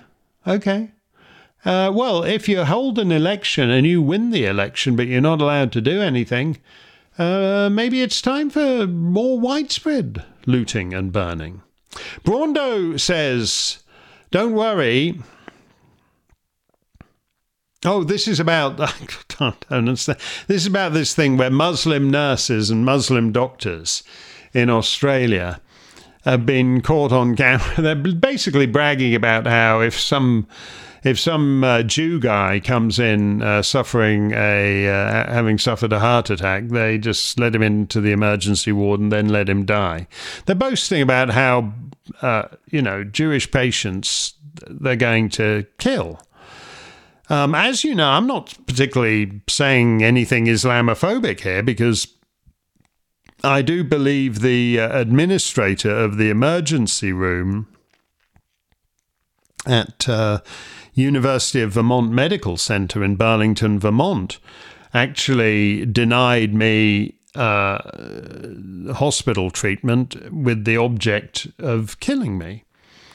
Well, if you hold an election and you win the election, but you're not allowed to do anything, maybe it's time for more widespread looting and burning. Brando says, don't worry. Oh, this is about, I can't understand. This is about this thing where Muslim nurses and Muslim doctors in Australia have been caught on camera. They're basically bragging about how if some Jew guy comes in having suffered a heart attack, they just let him into the emergency ward and then let him die. They're boasting about how, Jewish patients they're going to kill. As you know, I'm not particularly saying anything Islamophobic here because I do believe the administrator of the emergency room at University of Vermont Medical Center in Burlington, Vermont, actually denied me hospital treatment with the object of killing me.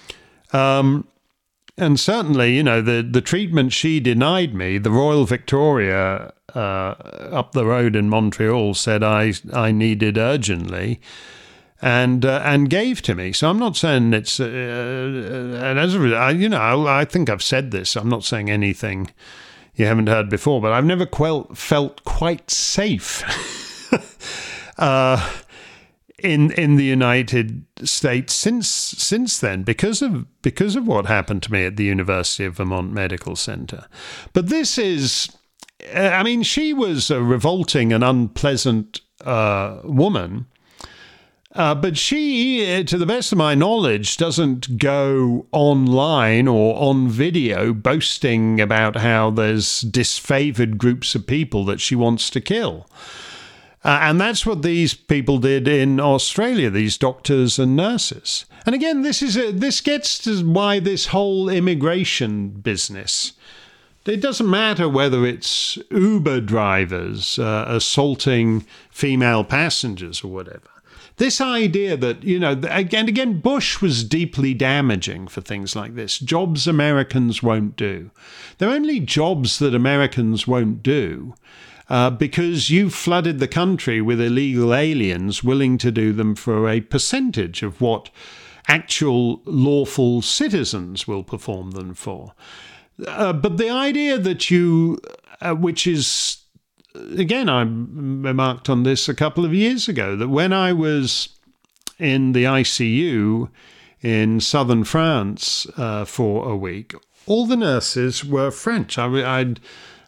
And certainly, the treatment she denied me, the Royal Victoria up the road in Montreal said I needed urgently and gave to me. So I'm not saying it's, and as a result, I think I've said this. I'm not saying anything you haven't heard before, but I've never felt quite safe in the United States since then because of what happened to me at the University of Vermont Medical Center. But this is, she was a revolting and unpleasant woman, But she, to the best of my knowledge, doesn't go online or on video boasting about how there's disfavored groups of people that she wants to kill. And that's what these people did in Australia, these doctors and nurses. And again, this gets to why this whole immigration business. It doesn't matter whether it's Uber drivers assaulting female passengers or whatever. This idea that, again, Bush was deeply damaging for things like this. Jobs Americans won't do. They're only jobs that Americans won't do because you flooded the country with illegal aliens willing to do them for a percentage of what actual lawful citizens will perform them for. But the idea that which is, again, I remarked on this a couple of years ago, that when I was in the ICU in southern France for a week, all the nurses were French. I'd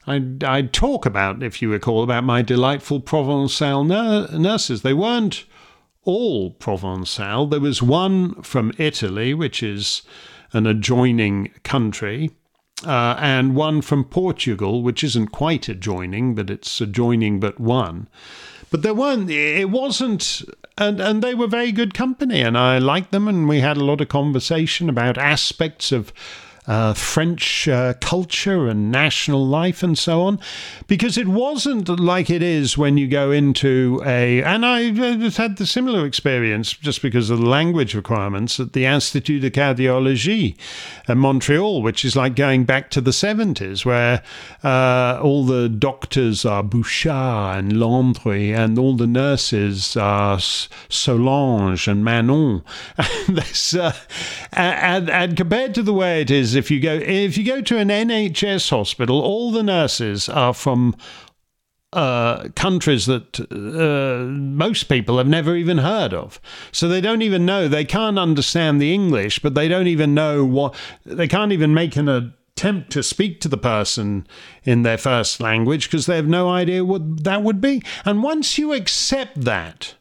talk about, if you recall, about my delightful Provençal nurses. They weren't all Provençal. There was one from Italy, which is an adjoining country, and one from Portugal, which isn't quite adjoining, but it's adjoining but one. But it wasn't, and they were very good company, and I liked them, and we had a lot of conversation about aspects of French culture and national life and so on, because it wasn't like it is when you go into and I had the similar experience just because of the language requirements at the Institut de Cardiologie in Montreal, which is like going back to the 70s, where all the doctors are Bouchard and Landry, and all the nurses are Solange and Manon. And compared to the way it is, if you go to an NHS hospital, all the nurses are from countries that most people have never even heard of. So they don't even know, they can't understand the English, but they don't even know they can't even make an attempt to speak to the person in their first language because they have no idea what that would be. And once you accept that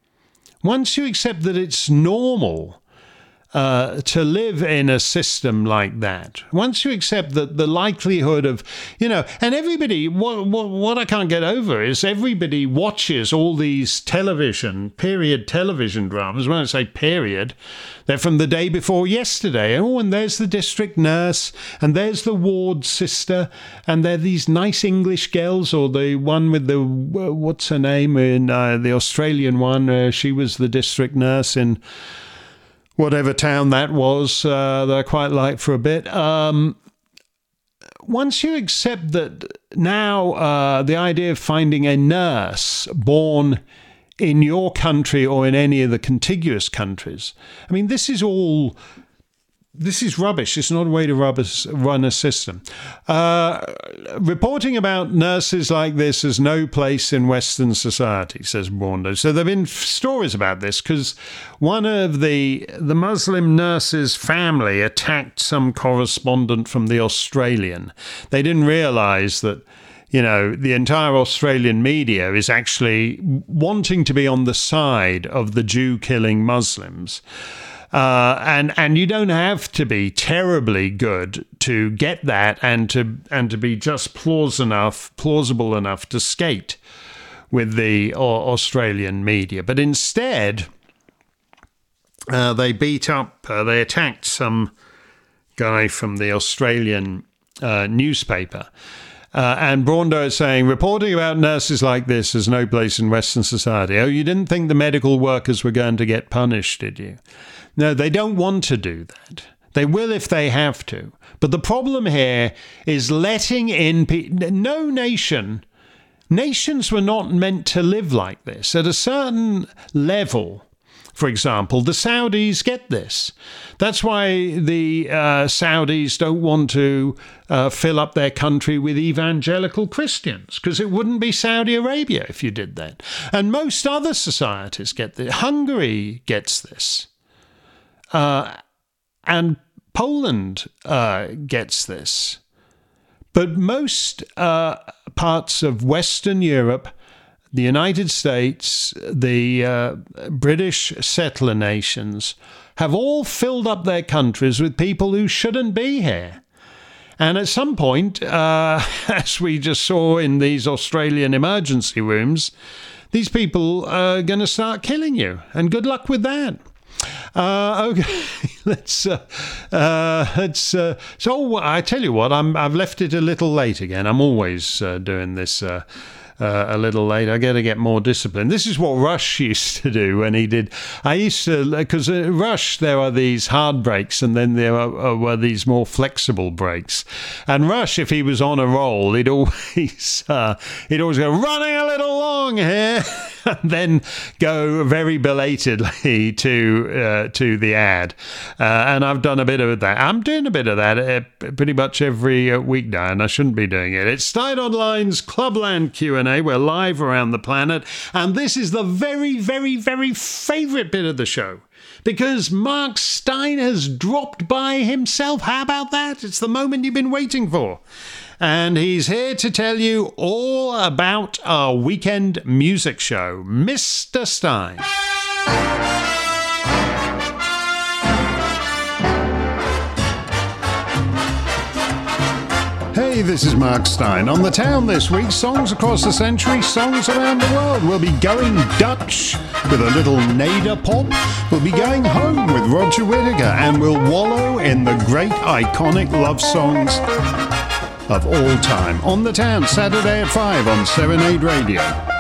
it's normal to live in a system like that, once you accept that the likelihood of, and everybody, what I can't get over is everybody watches all these period television dramas. When I say period, they're from the day before yesterday. Oh, and there's the district nurse, and there's the ward sister, and they're these nice English girls, or the one with the, what's her name, in the Australian one, she was the district nurse in whatever town that was, that I quite liked for a bit. Once you accept that now the idea of finding a nurse born in your country or in any of the contiguous countries, I mean, this is rubbish. It's not a way to run a system. Reporting about nurses like this has no place in Western society, says Braundo. So there have been stories about this because one of the Muslim nurses' family attacked some correspondent from the Australian. They didn't realise that, the entire Australian media is actually wanting to be on the side of the Jew-killing Muslims. And you don't have to be terribly good to get that and to be just plausible enough to skate with the Australian media. But instead, they attacked some guy from the Australian newspaper. And Braundo is saying, reporting about nurses like this has no place in Western society. Oh, you didn't think the medical workers were going to get punished, did you? No, they don't want to do that. They will if they have to. But the problem here is letting in no nations were not meant to live like this. At a certain level, for example, the Saudis get this. That's why the Saudis don't want to fill up their country with evangelical Christians, because it wouldn't be Saudi Arabia if you did that. And most other societies get this. Hungary gets this. And Poland gets this. But most parts of Western Europe the United States, the British settler nations have all filled up their countries with people who shouldn't be here. And at some point, as we just saw in these Australian emergency rooms, these people are going to start killing you. And good luck with that. Okay, so I tell you what, I've left it a little late again. I'm always doing this a little late. I got to get more discipline. This is what Rush used to do when he did. I used to, because Rush, there are these hard breaks and then there were these more flexible breaks. And Rush, if he was on a roll, he'd always go, running a little long here, and then go very belatedly to the ad. And I've done a bit of that. I'm doing a bit of that pretty much every week now, and I shouldn't be doing it. It's Stein Online's Clubland Q&A. We're live around the planet, and this is the very, very, very favourite bit of the show, because Mark Stein has dropped by himself. How about that? It's the moment you've been waiting for. And he's here to tell you all about our weekend music show. Mr. Stein. Hey, this is Mark Stein. On the town this week, songs across the century, songs around the world. We'll be going Dutch with a little nader pop. We'll be going home with Roger Whittaker, and we'll wallow in the great iconic love songs of all time. On the town, Saturday at 5 on 7/8 Radio.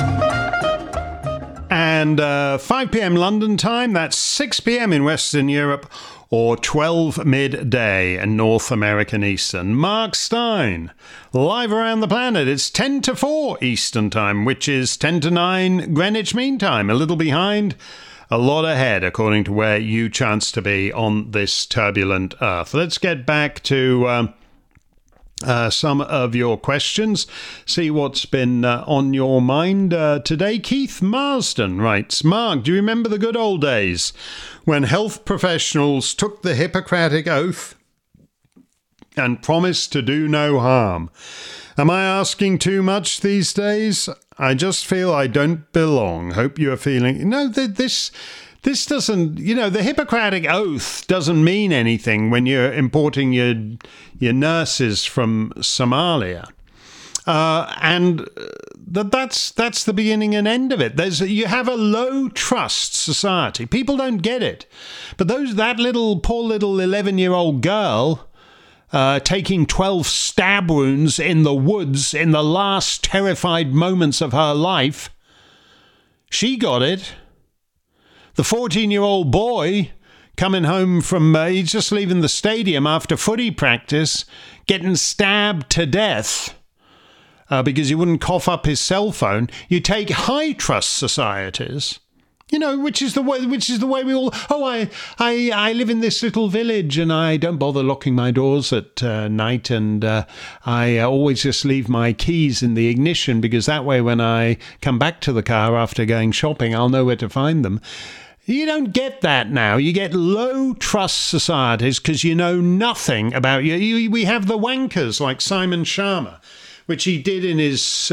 And 5 p.m. London time, that's 6 p.m. in Western Europe, or 12 midday in North American Eastern. Mark Stein, live around the planet. It's 10 to 4 Eastern time, which is 10 to 9 Greenwich Mean Time. A little behind, a lot ahead, according to where you chance to be on this turbulent earth. Let's get back to some of your questions, see what's been on your mind today. Keith Marsden writes, Mark, do you remember the good old days when health professionals took the Hippocratic Oath and promised to do no harm? Am I asking too much these days? I just feel I don't belong. Hope you're feeling... No, this doesn't, the Hippocratic Oath doesn't mean anything when you're importing your nurses from Somalia. And that's the beginning and end of it. You have a low trust society. People don't get it. But that poor little 11-year-old girl taking 12 stab wounds in the woods in the last terrified moments of her life, she got it. The 14-year-old boy coming home from, he's just leaving the stadium after footy practice, getting stabbed to death because he wouldn't cough up his cell phone. You take high trust societies, which is the way we all. Oh, I live in this little village and I don't bother locking my doors at night, and I always just leave my keys in the ignition because that way when I come back to the car after going shopping, I'll know where to find them. You don't get that now. You get low trust societies because you know nothing about you. We have the wankers like Simon Sharma, which he did in his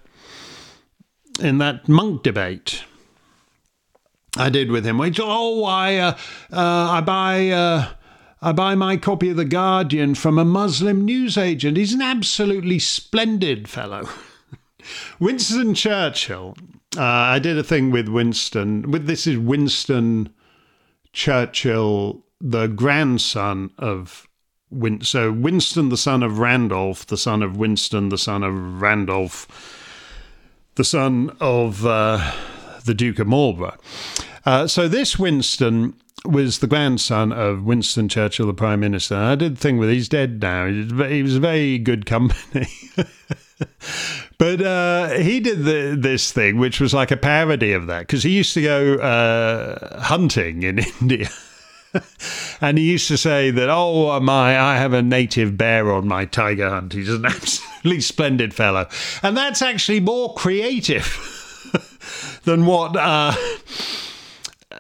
in that monk debate I did with him. I buy my copy of The Guardian from a Muslim newsagent. He's an absolutely splendid fellow. Winston Churchill. I did a thing with Winston. This is Winston Churchill, the grandson of Winston. So Winston, the son of Randolph, the son of Winston, the son of Randolph, the son of the Duke of Marlborough. So this Winston was the grandson of Winston Churchill, the Prime Minister. I did a thing with, he's dead now. He was very good company. But he did this thing, which was like a parody of that, because he used to go hunting in India. And he used to say that, I have a native bear on my tiger hunt. He's an absolutely splendid fellow. And that's actually more creative than what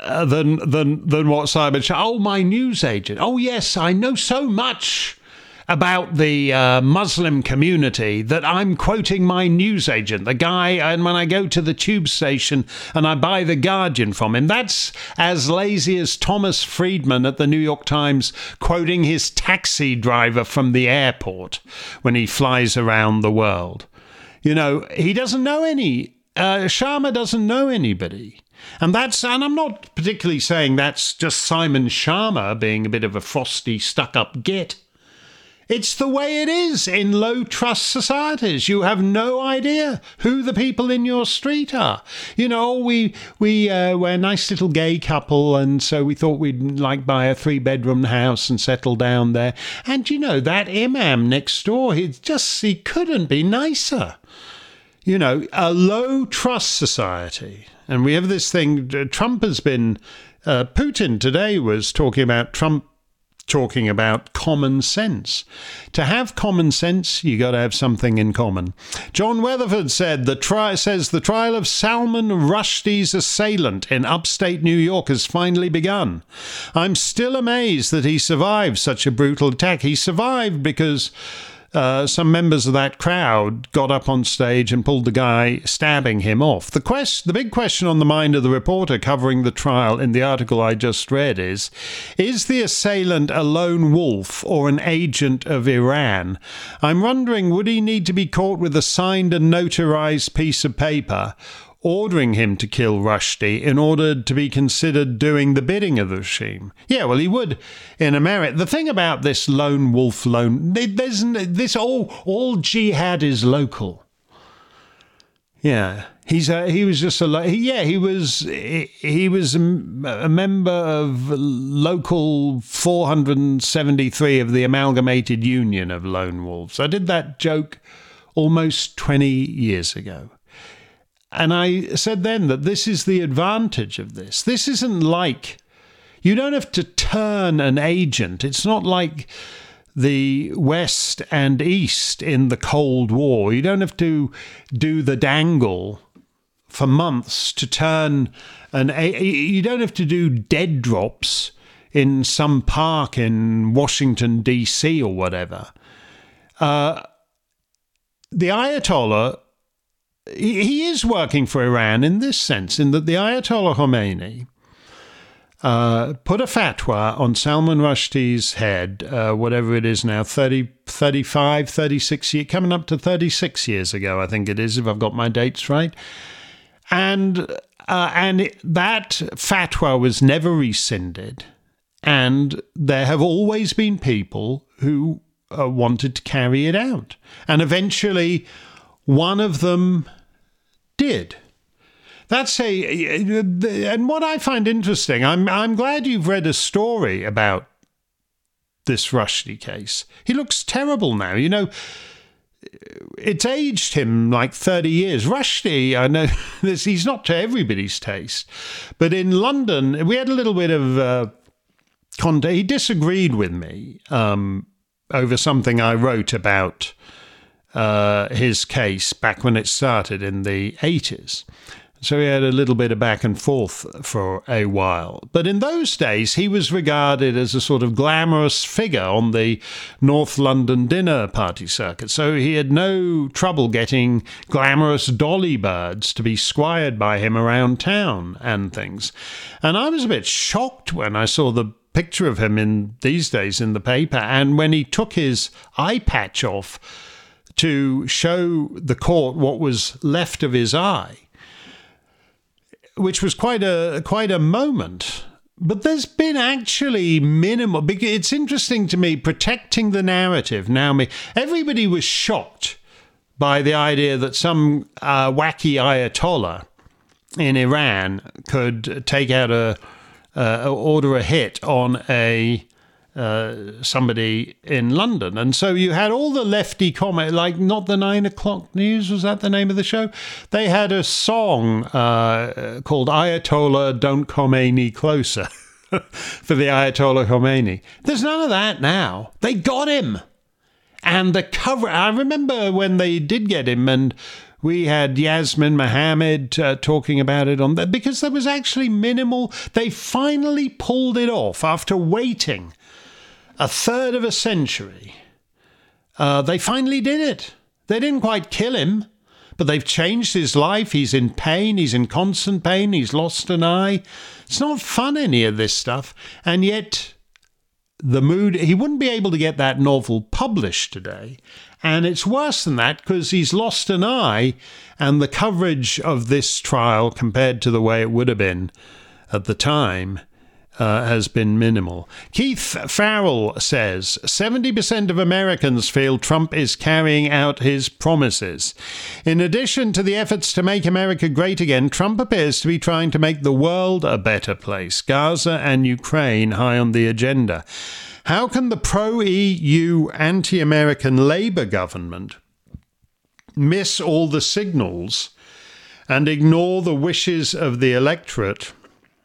what Simon. My newsagent. Oh yes, I know so much about the Muslim community that I'm quoting my newsagent, the guy, and when I go to the tube station and I buy The Guardian from him, that's as lazy as Thomas Friedman at the New York Times quoting his taxi driver from the airport when he flies around the world. You know, he doesn't know Sharma doesn't know anybody. And I'm not particularly saying that's just Simon Sharma being a bit of a frosty, stuck-up git. It's the way it is in low-trust societies. You have no idea who the people in your street are. You know, we're a nice little gay couple, and so we thought we'd buy a 3-bedroom house and settle down there. And, you know, that imam next door, he couldn't be nicer. You know, a low-trust society. And we have this thing, Trump has been, Putin today was talking about common sense. To have common sense, you got to have something in common. John Weatherford said the trial of Salman Rushdie's assailant in upstate New York has finally begun. I'm still amazed that he survived such a brutal attack. He survived because some members of that crowd got up on stage and pulled the guy stabbing him off. The big question on the mind of the reporter covering the trial in the article I just read is the assailant a lone wolf or an agent of Iran? I'm wondering, would he need to be caught with a signed and notarized piece of paper ordering him to kill Rushdie in order to be considered doing the bidding of the regime? Yeah, well, he would in America. The thing about this lone wolf, all jihad is local. Yeah, he was just he was a member of local 473 of the Amalgamated Union of Lone Wolves. I did that joke almost 20 years ago. And I said then that this is the advantage of this. This isn't like, you don't have to turn an agent. It's not like the West and East in the Cold War. You don't have to do the dangle for months to turn you don't have to do dead drops in some park in Washington, D.C. or whatever. The Ayatollah, he is working for Iran in this sense, in that the Ayatollah Khomeini put a fatwa on Salman Rushdie's head, whatever it is now, 35, 36 years, coming up to 36 years ago, I think it is, if I've got my dates right. And that fatwa was never rescinded. And there have always been people who wanted to carry it out. And eventually one of them did. And what I find interesting, I'm glad you've read a story about this Rushdie case. He looks terrible now. You know, it's aged him like 30 years. Rushdie, I know he's not to everybody's taste, but in London, we had a little bit of contact. He disagreed with me over something I wrote about his case back when it started in the 80s. So we had a little bit of back and forth for a while. But in those days, he was regarded as a sort of glamorous figure on the North London dinner party circuit. So he had no trouble getting glamorous dolly birds to be squired by him around town and things. And I was a bit shocked when I saw the picture of him in these days in the paper, and when he took his eye patch off to show the court what was left of his eye, which was quite a moment. But there's been actually minimal. It's interesting to me, protecting the narrative. Now, everybody was shocked by the idea that some wacky Ayatollah in Iran could take out order a hit on somebody in London. And so you had all the lefty comment, like not the 9 o'clock news, was that the name of the show? They had a song called Ayatollah Don't Khomeini Closer for the Ayatollah Khomeini. There's none of that now. They got him. And the cover, I remember when they did get him, and we had Yasmin Mohammed talking about it on that, because there was actually minimal. They finally pulled it off after waiting a third of a century They finally did it. They didn't quite kill him, but they've changed his life. He's in pain. He's in constant pain. He's lost an eye. It's not fun, any of this stuff. And yet the mood, he wouldn't be able to get that novel published today. And it's worse than that because he's lost an eye, and the coverage of this trial compared to the way it would have been at the time has been minimal. Keith Farrell says 70% of Americans feel Trump is carrying out his promises. In addition to the efforts to make America great again, Trump appears to be trying to make the world a better place. Gaza and Ukraine high on the agenda. How can the pro-EU, anti-American Labour government miss all the signals and ignore the wishes of the electorate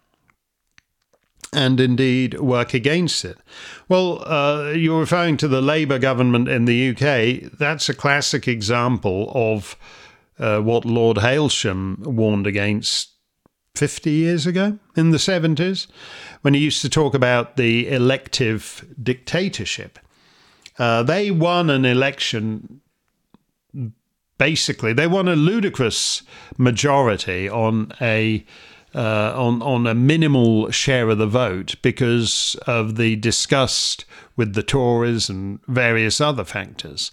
and indeed work against it? Well, you're referring to the Labour government in the UK. That's a classic example of what Lord Hailsham warned against 50 years ago, in the 70s, when he used to talk about the elective dictatorship. They won an election. Basically, they won a ludicrous majority on a minimal share of the vote because of the disgust with the Tories and various other factors.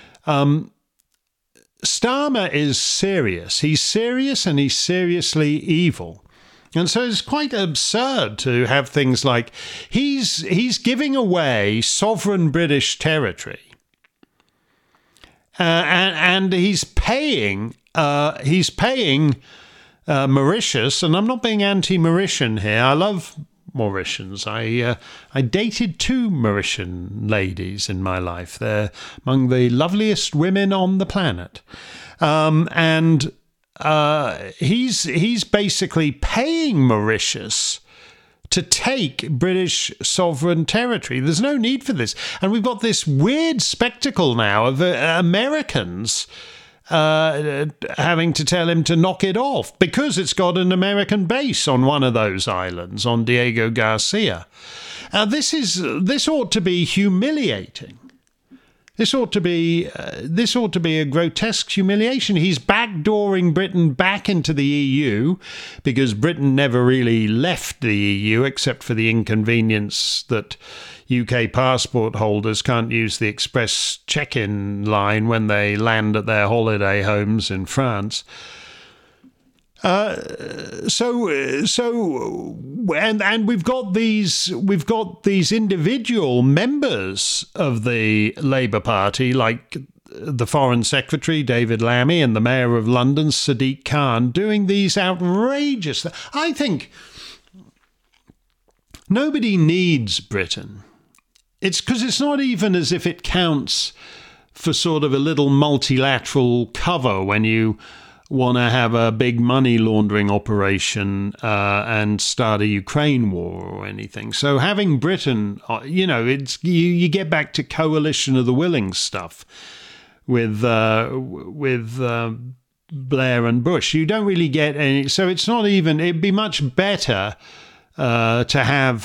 Starmer is serious. He's serious and he's seriously evil. And so it's quite absurd to have things like he's giving away sovereign British territory. And he's paying Mauritius, and I'm not being anti-Mauritian here. I love Mauritians. I dated 2 Mauritian ladies in my life. They're among the loveliest women on the planet. He's basically paying Mauritius to take British sovereign territory. There's no need for this. And we've got this weird spectacle now of Americans having to tell him to knock it off because it's got an American base on one of those islands, on Diego Garcia. This ought to be humiliating. This ought to be a grotesque humiliation. He's backdooring Britain back into the EU because Britain never really left the EU except for the inconvenience that UK passport holders can't use the express check-in line when they land at their holiday homes in France. And we've got these individual members of the Labour Party, like the Foreign Secretary David Lammy and the Mayor of London Sadiq Khan, doing these outrageous. I think nobody needs Britain. It's because it's not even as if it counts for sort of a little multilateral cover when you want to have a big money laundering operation and start a Ukraine war or anything. So having Britain, it's you get back to coalition of the willing stuff with Blair and Bush. You don't really get any. So it's not even. It'd be much better to have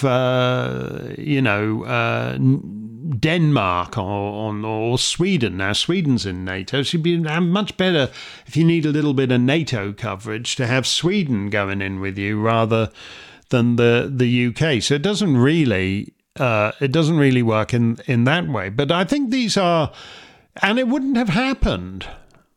Denmark or Sweden. Now Sweden's in NATO. So it'd be much better if you need a little bit of NATO coverage to have Sweden going in with you rather than the UK. So it doesn't really work in that way. But I think these are, and it wouldn't have happened.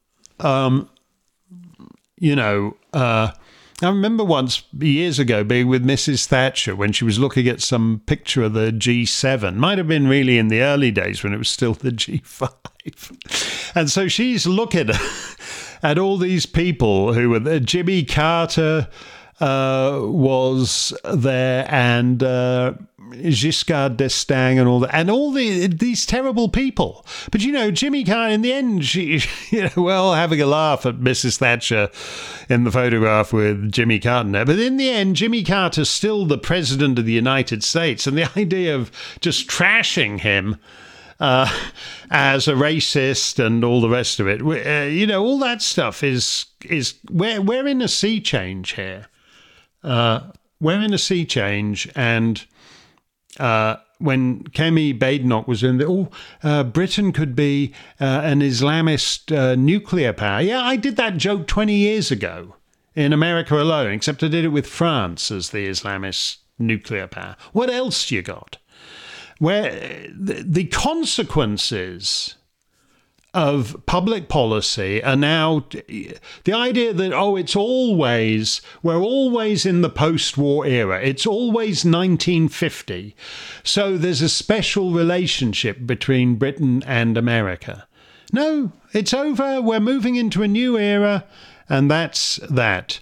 I remember once, years ago, being with Mrs. Thatcher when she was looking at some picture of the G7. Might have been really in the early days when it was still the G5. And so she's looking at all these people who were there. Jimmy Carter was there, and Giscard d'Estaing and all that, and all these terrible people. But Jimmy Carter, in the end, she having a laugh at Mrs. Thatcher in the photograph with Jimmy Carter there. But in the end, Jimmy Carter's still the president of the United States, and the idea of just trashing him as a racist and all the rest of it, all that stuff is we're in a sea change here. We're in a sea change, and when Kemi Badenoch was in Britain could be an Islamist nuclear power. Yeah, I did that joke 20 years ago in America alone, except I did it with France as the Islamist nuclear power. What else you got? Where the consequences of public policy are now the idea that, we're always in the post-war era. It's always 1950. So there's a special relationship between Britain and America. No, it's over. We're moving into a new era, and that's that.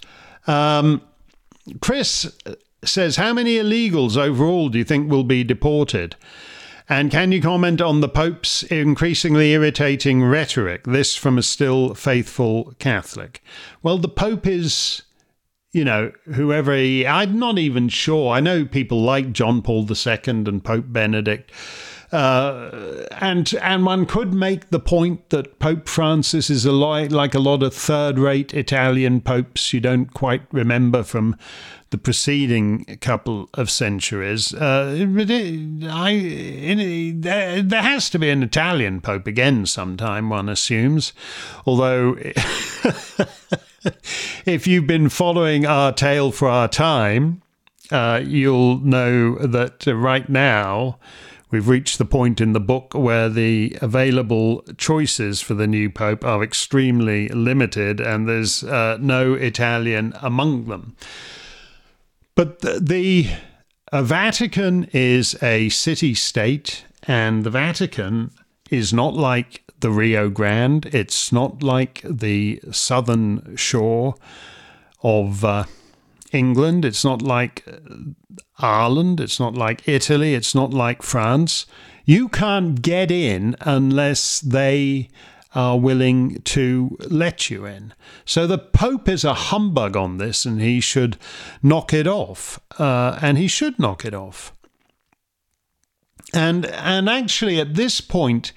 Chris says, how many illegals overall do you think will be deported? And can you comment on the Pope's increasingly irritating rhetoric? This from a still faithful Catholic. Well, the Pope is, I'm not even sure. I know people like John Paul II and Pope Benedict. And one could make the point that Pope Francis is like a lot of third-rate Italian popes you don't quite remember from the preceding couple of centuries. There has to be an Italian pope again sometime, one assumes. Although, if you've been following our tale for our time, you'll know that right now we've reached the point in the book where the available choices for the new pope are extremely limited, and there's no Italian among them. But the Vatican is a city-state, and the Vatican is not like the Rio Grande. It's not like the southern shore of England. It's not like Ireland. It's not like Italy. It's not like France. You can't get in unless they are willing to let you in. So the Pope is a humbug on this, and he should knock it off. And he should knock it off. And actually, at this point,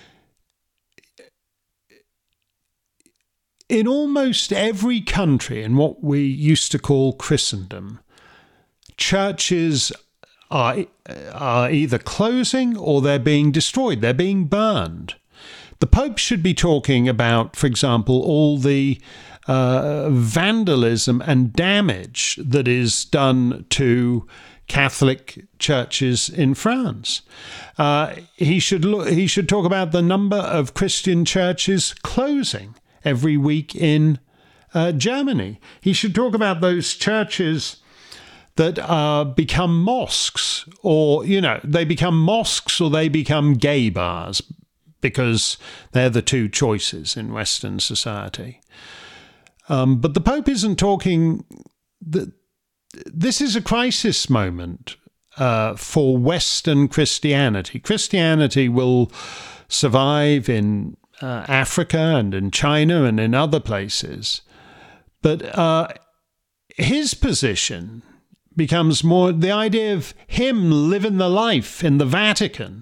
in almost every country in what we used to call Christendom, churches are either closing or they're being destroyed. They're being burned. The Pope should be talking about, for example, all the vandalism and damage that is done to Catholic churches in France. He should talk about the number of Christian churches closing every week in Germany. He should talk about those churches that become mosques, or, they become mosques or they become gay bars, because they're the two choices in Western society. But the Pope isn't talking. This is a crisis moment for Western Christianity. Christianity will survive in Africa and in China and in other places. But his position becomes more the idea of him living the life in the Vatican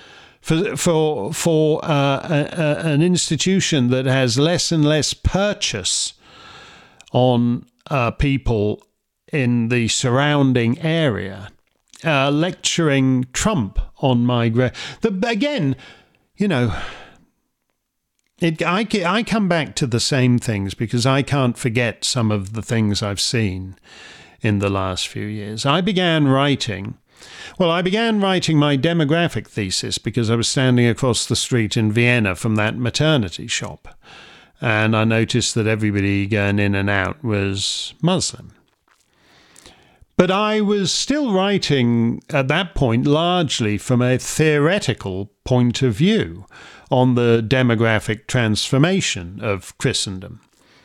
for an institution that has less and less purchase on people in the surrounding area, lecturing Trump on migration. Again, I come back to the same things because I can't forget some of the things I've seen in the last few years. I began writing my demographic thesis because I was standing across the street in Vienna from that maternity shop, and I noticed that everybody going in and out was Muslim. But I was still writing at that point largely from a theoretical point of view on the demographic transformation of Christendom.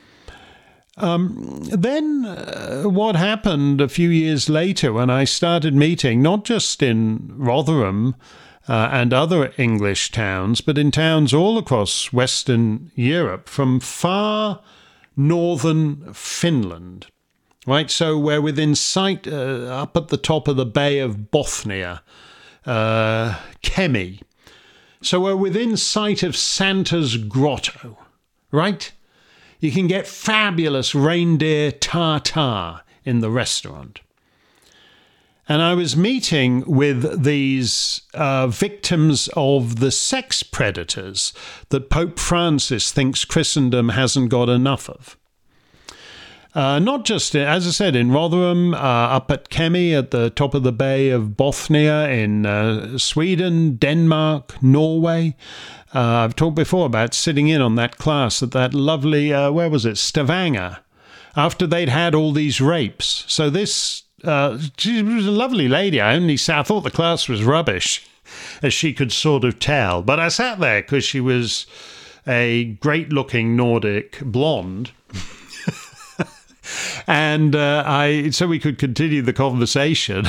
Then what happened a few years later when I started meeting, not just in Rotherham and other English towns, but in towns all across Western Europe, from far northern Finland, right? So we're within sight up at the top of the Bay of Bothnia, Kemi. So we're within sight of Santa's Grotto, right? You can get fabulous reindeer tartare in the restaurant. And I was meeting with these victims of the sex predators that Pope Francis thinks Christendom hasn't got enough of. Not just, as I said, in Rotherham, up at Kemi at the top of the Bay of Bothnia, in Sweden, Denmark, Norway. I've talked before about sitting in on that class at that lovely, where was it, Stavanger, after they'd had all these rapes. So this, she was a lovely lady. I thought the class was rubbish, as she could sort of tell. But I sat there because she was a great-looking Nordic blonde. And so we could continue the conversation.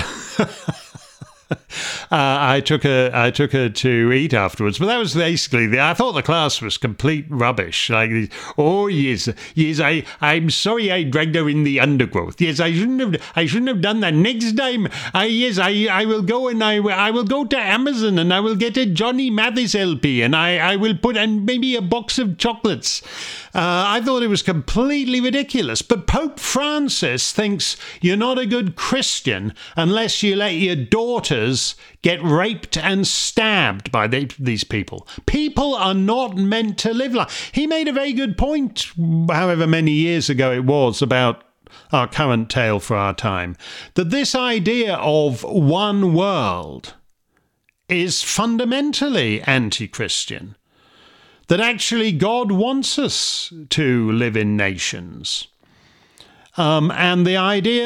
I took her to eat afterwards, but that was basically I thought the class was complete rubbish. Like, oh yes, I'm sorry I dragged her in the undergrowth. Yes, I shouldn't have done that. Next time, I will go and I will go to Amazon and I will get a Johnny Mathis LP and I will put and maybe a box of chocolates. I thought it was completely ridiculous. But Pope Francis thinks you're not a good Christian unless you let your daughters get raped and stabbed by these people. People are not meant to live like... He made a very good point, however many years ago it was, about our current tale for our time, that this idea of one world is fundamentally anti-Christian. That actually God wants us to live in nations. And the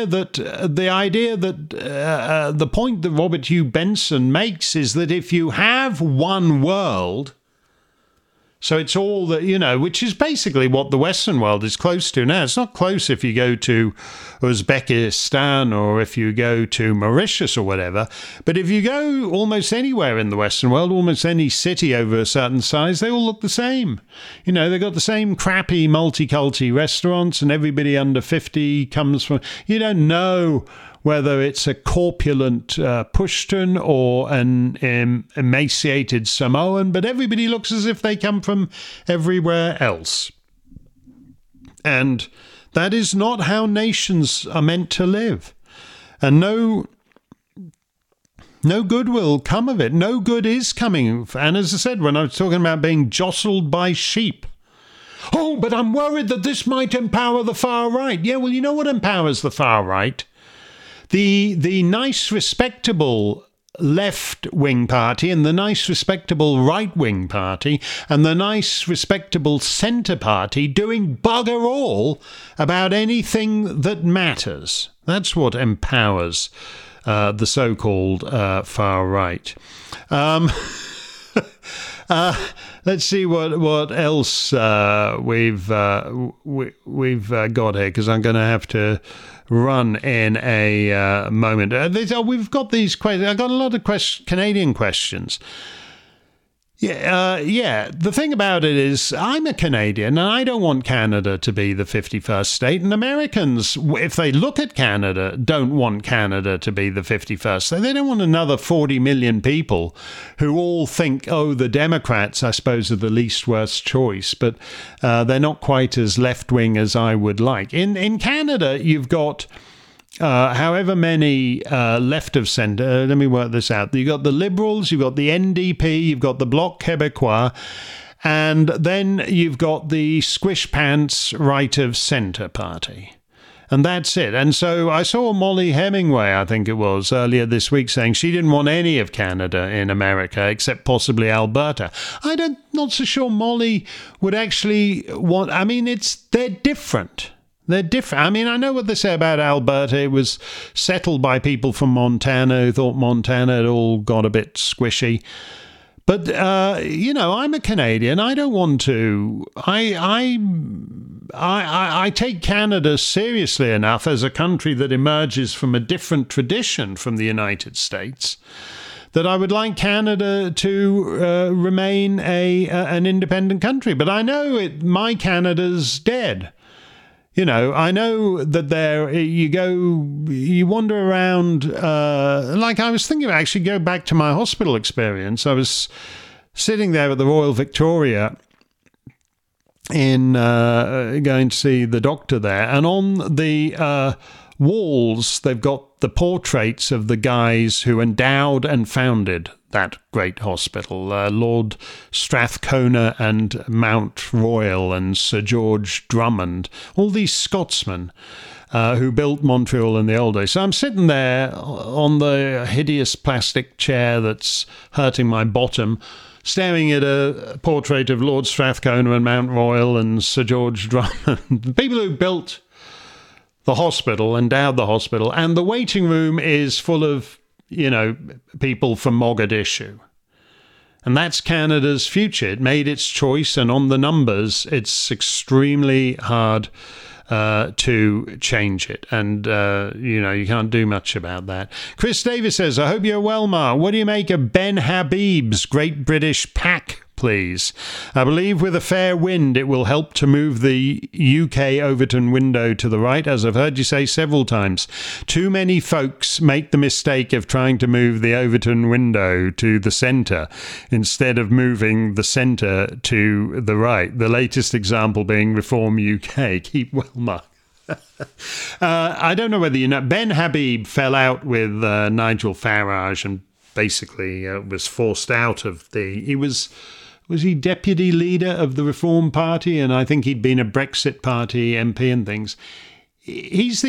point that Robert Hugh Benson makes is that if you have one world, so it's all that, which is basically what the Western world is close to now. It's not close if you go to Uzbekistan or if you go to Mauritius or whatever. But if you go almost anywhere in the Western world, almost any city over a certain size, they all look the same. They've got the same crappy multi-culti restaurants and everybody under 50 comes from... You don't know whether it's a corpulent Pushtun or an emaciated Samoan, but everybody looks as if they come from everywhere else. And that is not how nations are meant to live. And no good will come of it. No good is coming. And as I said, when I was talking about being jostled by sheep, oh, but I'm worried that this might empower the far right. Yeah, well, you know what empowers the far right? The nice, respectable left-wing party and the nice, respectable right-wing party and the nice, respectable centre party doing bugger all about anything that matters. That's what empowers the so-called far right. Let's see what else we've got here, because I'm going to have to run in a moment. We've got these questions. I've got a lot of Canadian questions. Yeah. The thing about it is, I'm a Canadian, and I don't want Canada to be the 51st state. And Americans, if they look at Canada, don't want Canada to be the 51st state. They don't want another 40 million people who all think, oh, the Democrats, I suppose, are the least worst choice, but they're not quite as left-wing as I would like. In Canada, you've got... however many left of centre, let me work this out. You've got the Liberals, you've got the NDP, you've got the Bloc Québécois, and then you've got the squish pants right of centre party. And that's it. And so I saw Molly Hemingway, I think it was, earlier this week saying she didn't want any of Canada in America except possibly Alberta. Not so sure Molly would actually want... I mean, they're different. They're different. I mean, I know what they say about Alberta. It was settled by people from Montana who thought Montana had all got a bit squishy. But, I'm a Canadian. I don't want to... I take Canada seriously enough as a country that emerges from a different tradition from the United States, that I would like Canada to remain an independent country. But I know my Canada's dead. I know that you wander around, like I was thinking of actually go back to my hospital experience. I was sitting there at the Royal Victoria in going to see the doctor there, and on the walls they've got the portraits of the guys who endowed and founded that great hospital, Lord Strathcona and Mount Royal and Sir George Drummond, all these Scotsmen who built Montreal in the old days. So I'm sitting there on the hideous plastic chair that's hurting my bottom, staring at a portrait of Lord Strathcona and Mount Royal and Sir George Drummond, people who built the hospital, endowed the hospital, and the waiting room is full of, people from Mogadishu. And that's Canada's future. It made its choice, and on the numbers, it's extremely hard to change it. And, you can't do much about that. Chris Davis says, I hope you're well, Mark. What do you make of Ben Habib's Great British Pack, please? I believe with a fair wind, it will help to move the UK Overton window to the right, as I've heard you say several times. Too many folks make the mistake of trying to move the Overton window to the centre instead of moving the centre to the right. The latest example being Reform UK. Keep well, Mark. I don't know whether you know, Ben Habib fell out with Nigel Farage and basically was forced out of he was he deputy leader of the Reform Party, and I think he'd been a Brexit Party MP and things. He's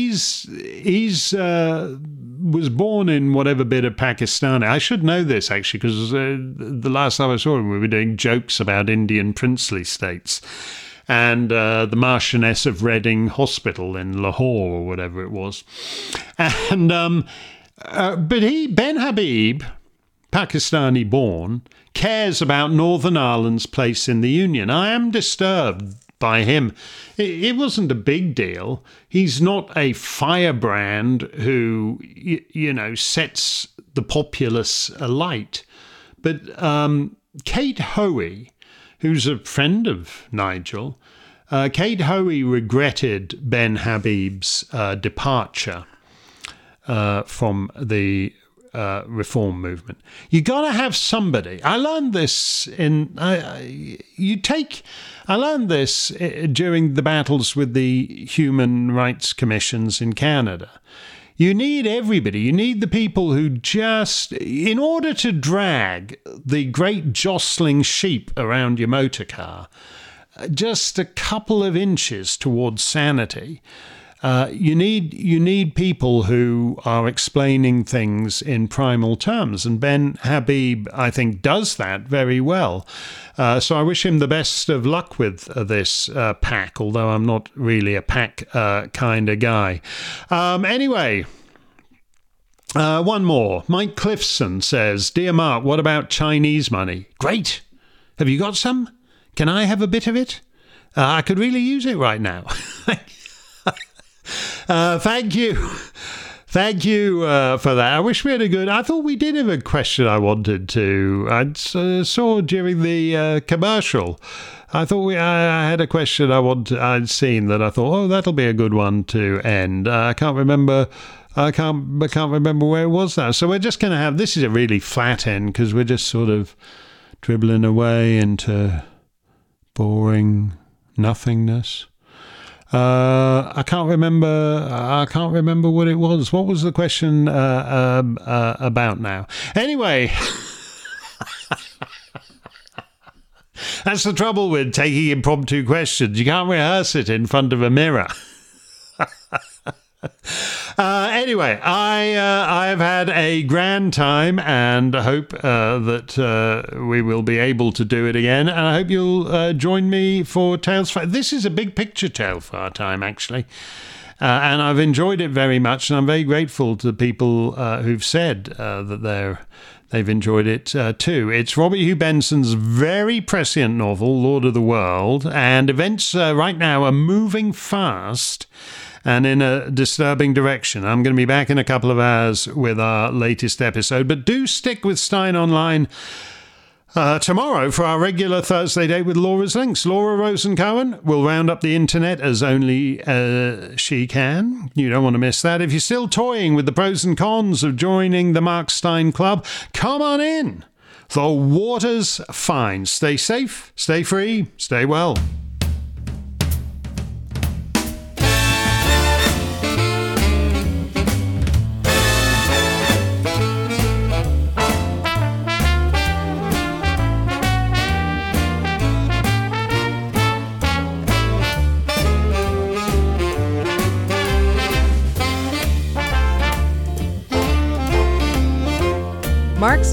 was born in whatever bit of Pakistan. I should know this actually, because the last time I saw him, we were doing jokes about Indian princely states and the Marchioness of Reading Hospital in Lahore or whatever it was, and but Ben Habib, Pakistani born, cares about Northern Ireland's place in the Union. I am disturbed by him. It wasn't a big deal. He's not a firebrand who, sets the populace alight. But Kate Hoey, who's a friend of Nigel, Kate Hoey regretted Ben Habib's departure from the reform movement. You got to have somebody. I learned this during the battles with the human rights commissions in Canada. You need everybody. You need the people who just, in order to drag the great jostling sheep around your motor car just a couple of inches towards sanity. You need people who are explaining things in primal terms, and Ben Habib, I think, does that very well. So I wish him the best of luck with this pack, although I'm not really a pack kind of guy. Anyway, one more. Mike Clifson says, Dear Mark, what about Chinese money? Great. Have you got some? Can I have a bit of it? I could really use it right now. Thank you for that. I wish we had I thought we did have a question I wanted to. I saw during the commercial. I thought I had a question I'd seen that I thought, that'll be a good one to end. I can't remember where it was now. So we're just going to have, this is a really flat end because we're just sort of dribbling away into boring nothingness. I can't remember what it was. What was the question about now? Anyway, that's the trouble with taking impromptu questions. You can't rehearse it in front of a mirror. Anyway, I have had a grand time and hope that we will be able to do it again. And I hope you'll join me for Tales for... This is a big picture Tale for Our Time, actually. And I've enjoyed it very much. And I'm very grateful to people who've said that they've enjoyed it too. It's Robert Hugh Benson's very prescient novel, Lord of the World. And events right now are moving fast and in a disturbing direction. I'm going to be back in a couple of hours with our latest episode, but do stick with Stein Online tomorrow for our regular Thursday date with Laura's Links. Laura Rosen-Cohen will round up the internet as only she can. You don't want to miss that. If you're still toying with the pros and cons of joining the Mark Stein Club, come on in. The water's fine. Stay safe, stay free, stay well.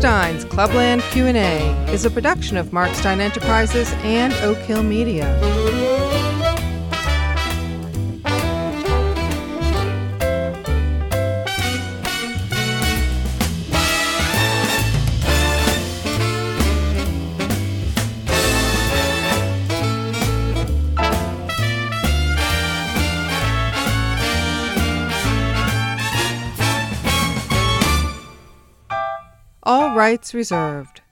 Stein's Clubland Q&A is a production of Mark Stein Enterprises and Oak Hill Media. All rights reserved.